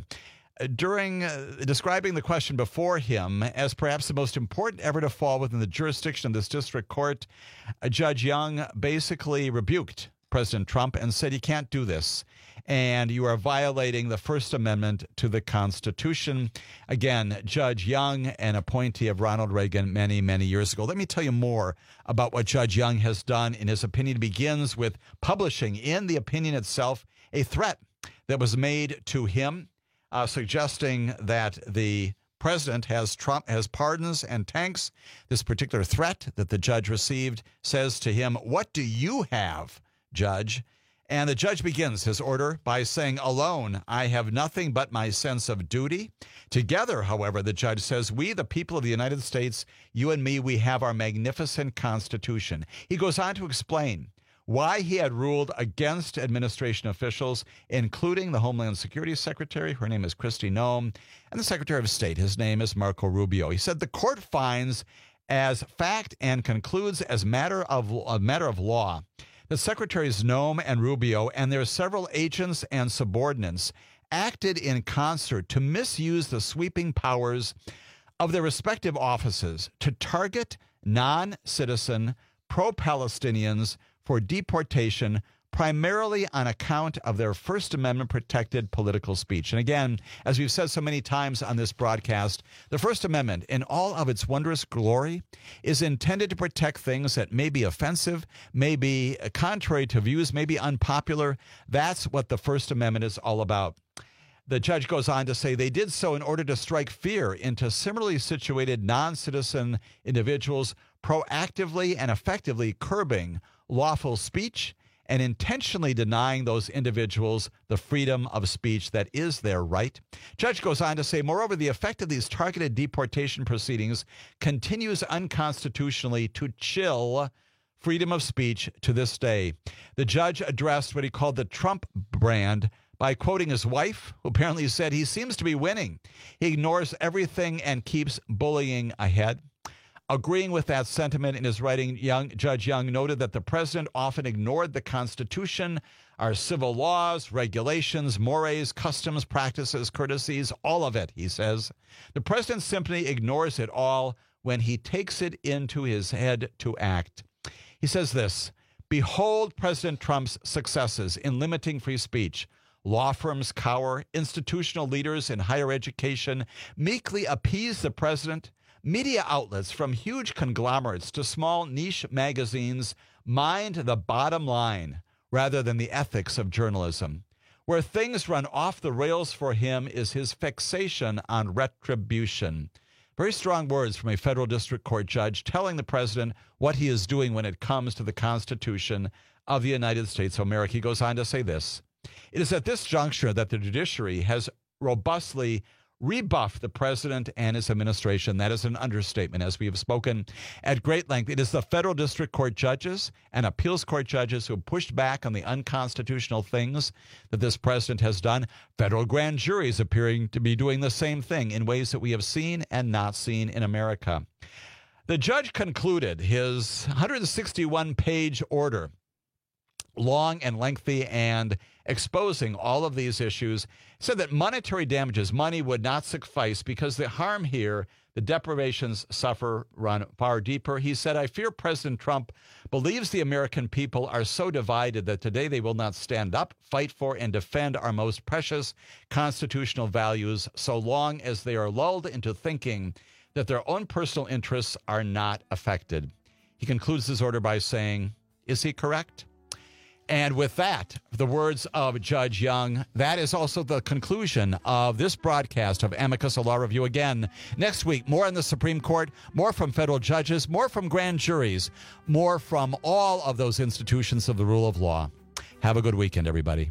During uh, describing the question before him as perhaps the most important ever to fall within the jurisdiction of this district court, uh, Judge Young basically rebuked President Trump and said, "You can't do this, and you are violating the First Amendment to the Constitution." Again, Judge Young, an appointee of Ronald Reagan many, many years ago. Let me tell you more about what Judge Young has done in his opinion. It begins with publishing in the opinion itself a threat that was made to him, Uh, suggesting that the president has Trump has pardons and tanks. This particular threat that the judge received says to him, "What do you have, Judge?" And the judge begins his order by saying, "Alone, I have nothing but my sense of duty." Together, however, the judge says, "We, the people of the United States, you and me, we have our magnificent Constitution." He goes on to explain why he had ruled against administration officials, including the Homeland Security Secretary, her name is Kristi Noem, and the Secretary of State, his name is Marco Rubio. He said the court finds as fact and concludes as matter of a matter of law that Secretaries Noem and Rubio and their several agents and subordinates acted in concert to misuse the sweeping powers of their respective offices to target non-citizen pro-Palestinians for deportation, primarily on account of their First Amendment protected political speech. And again, as we've said so many times on this broadcast, the First Amendment, in all of its wondrous glory, is intended to protect things that may be offensive, may be contrary to views, may be unpopular. That's what the First Amendment is all about. The judge goes on to say they did so in order to strike fear into similarly situated non-citizen individuals, proactively and effectively curbing lawful speech and intentionally denying those individuals the freedom of speech that is their right. Judge goes on to say, moreover, the effect of these targeted deportation proceedings continues unconstitutionally to chill freedom of speech to this day. The judge addressed what he called the Trump brand by quoting his wife, who apparently said he seems to be winning. He ignores everything and keeps bullying ahead. Agreeing with that sentiment in his writing, Young, Judge Young noted that the president often ignored the Constitution, our civil laws, regulations, mores, customs, practices, courtesies, all of it, he says. The president simply ignores it all when he takes it into his head to act. He says this, "Behold President Trump's successes in limiting free speech. Law firms cower, institutional leaders in higher education meekly appease the president. Media outlets, from huge conglomerates to small niche magazines, mind the bottom line rather than the ethics of journalism. Where things run off the rails for him is his fixation on retribution. Very strong words from a federal district court judge telling the president what he is doing when it comes to the Constitution of the United States of America. He goes on to say this. It is at this juncture that the judiciary has robustly rebuffed the president and his administration. That is an understatement, as we have spoken at great length. It is the federal district court judges and appeals court judges who pushed back on the unconstitutional things that this president has done. Federal grand juries appearing to be doing the same thing in ways that we have seen and not seen in America. The judge concluded his one hundred sixty-one page order, long and lengthy and exposing all of these issues, said that monetary damages, money would not suffice because the harm here, the deprivations suffer, run far deeper. He said, I fear President Trump believes the American people are so divided that today they will not stand up, fight for, and defend our most precious constitutional values so long as they are lulled into thinking that their own personal interests are not affected. He concludes his order by saying, is he correct? And with that, the words of Judge Young, that is also the conclusion of this broadcast of Amicus, a Law Review. Again, next week, more on the Supreme Court, more from federal judges, more from grand juries, more from all of those institutions of the rule of law. Have a good weekend, everybody.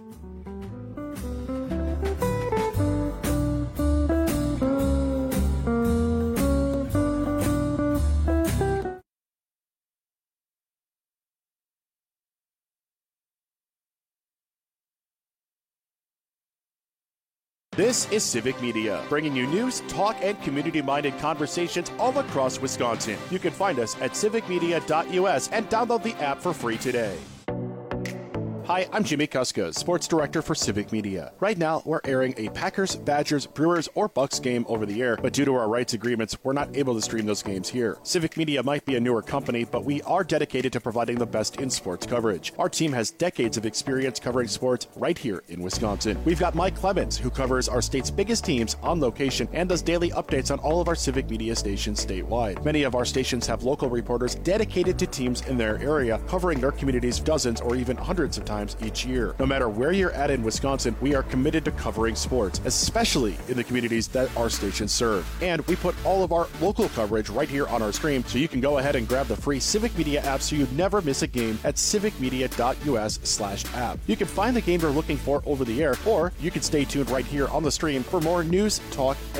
This is Civic Media, bringing you news, talk, and community-minded conversations all across Wisconsin. You can find us at civic media dot U S and download the app for free today. Hi, I'm Jimmy Kuska, Sports Director for Civic Media. Right now, we're airing a Packers, Badgers, Brewers, or Bucks game over the air, but due to our rights agreements, we're not able to stream those games here. Civic Media might be a newer company, but we are dedicated to providing the best in sports coverage. Our team has decades of experience covering sports right here in Wisconsin. We've got Mike Clemens, who covers our state's biggest teams on location and does daily updates on all of our Civic Media stations statewide. Many of our stations have local reporters dedicated to teams in their area, covering their communities dozens or even hundreds of times each year. No matter where you're at in Wisconsin, we are committed to covering sports, especially in the communities that our stations serve. And we put all of our local coverage right here on our screen, so you can go ahead and grab the free Civic Media app so you never miss a game at civic media dot U S slash app. You can find the game you're looking for over the air, or you can stay tuned right here on the stream for more news, talk, and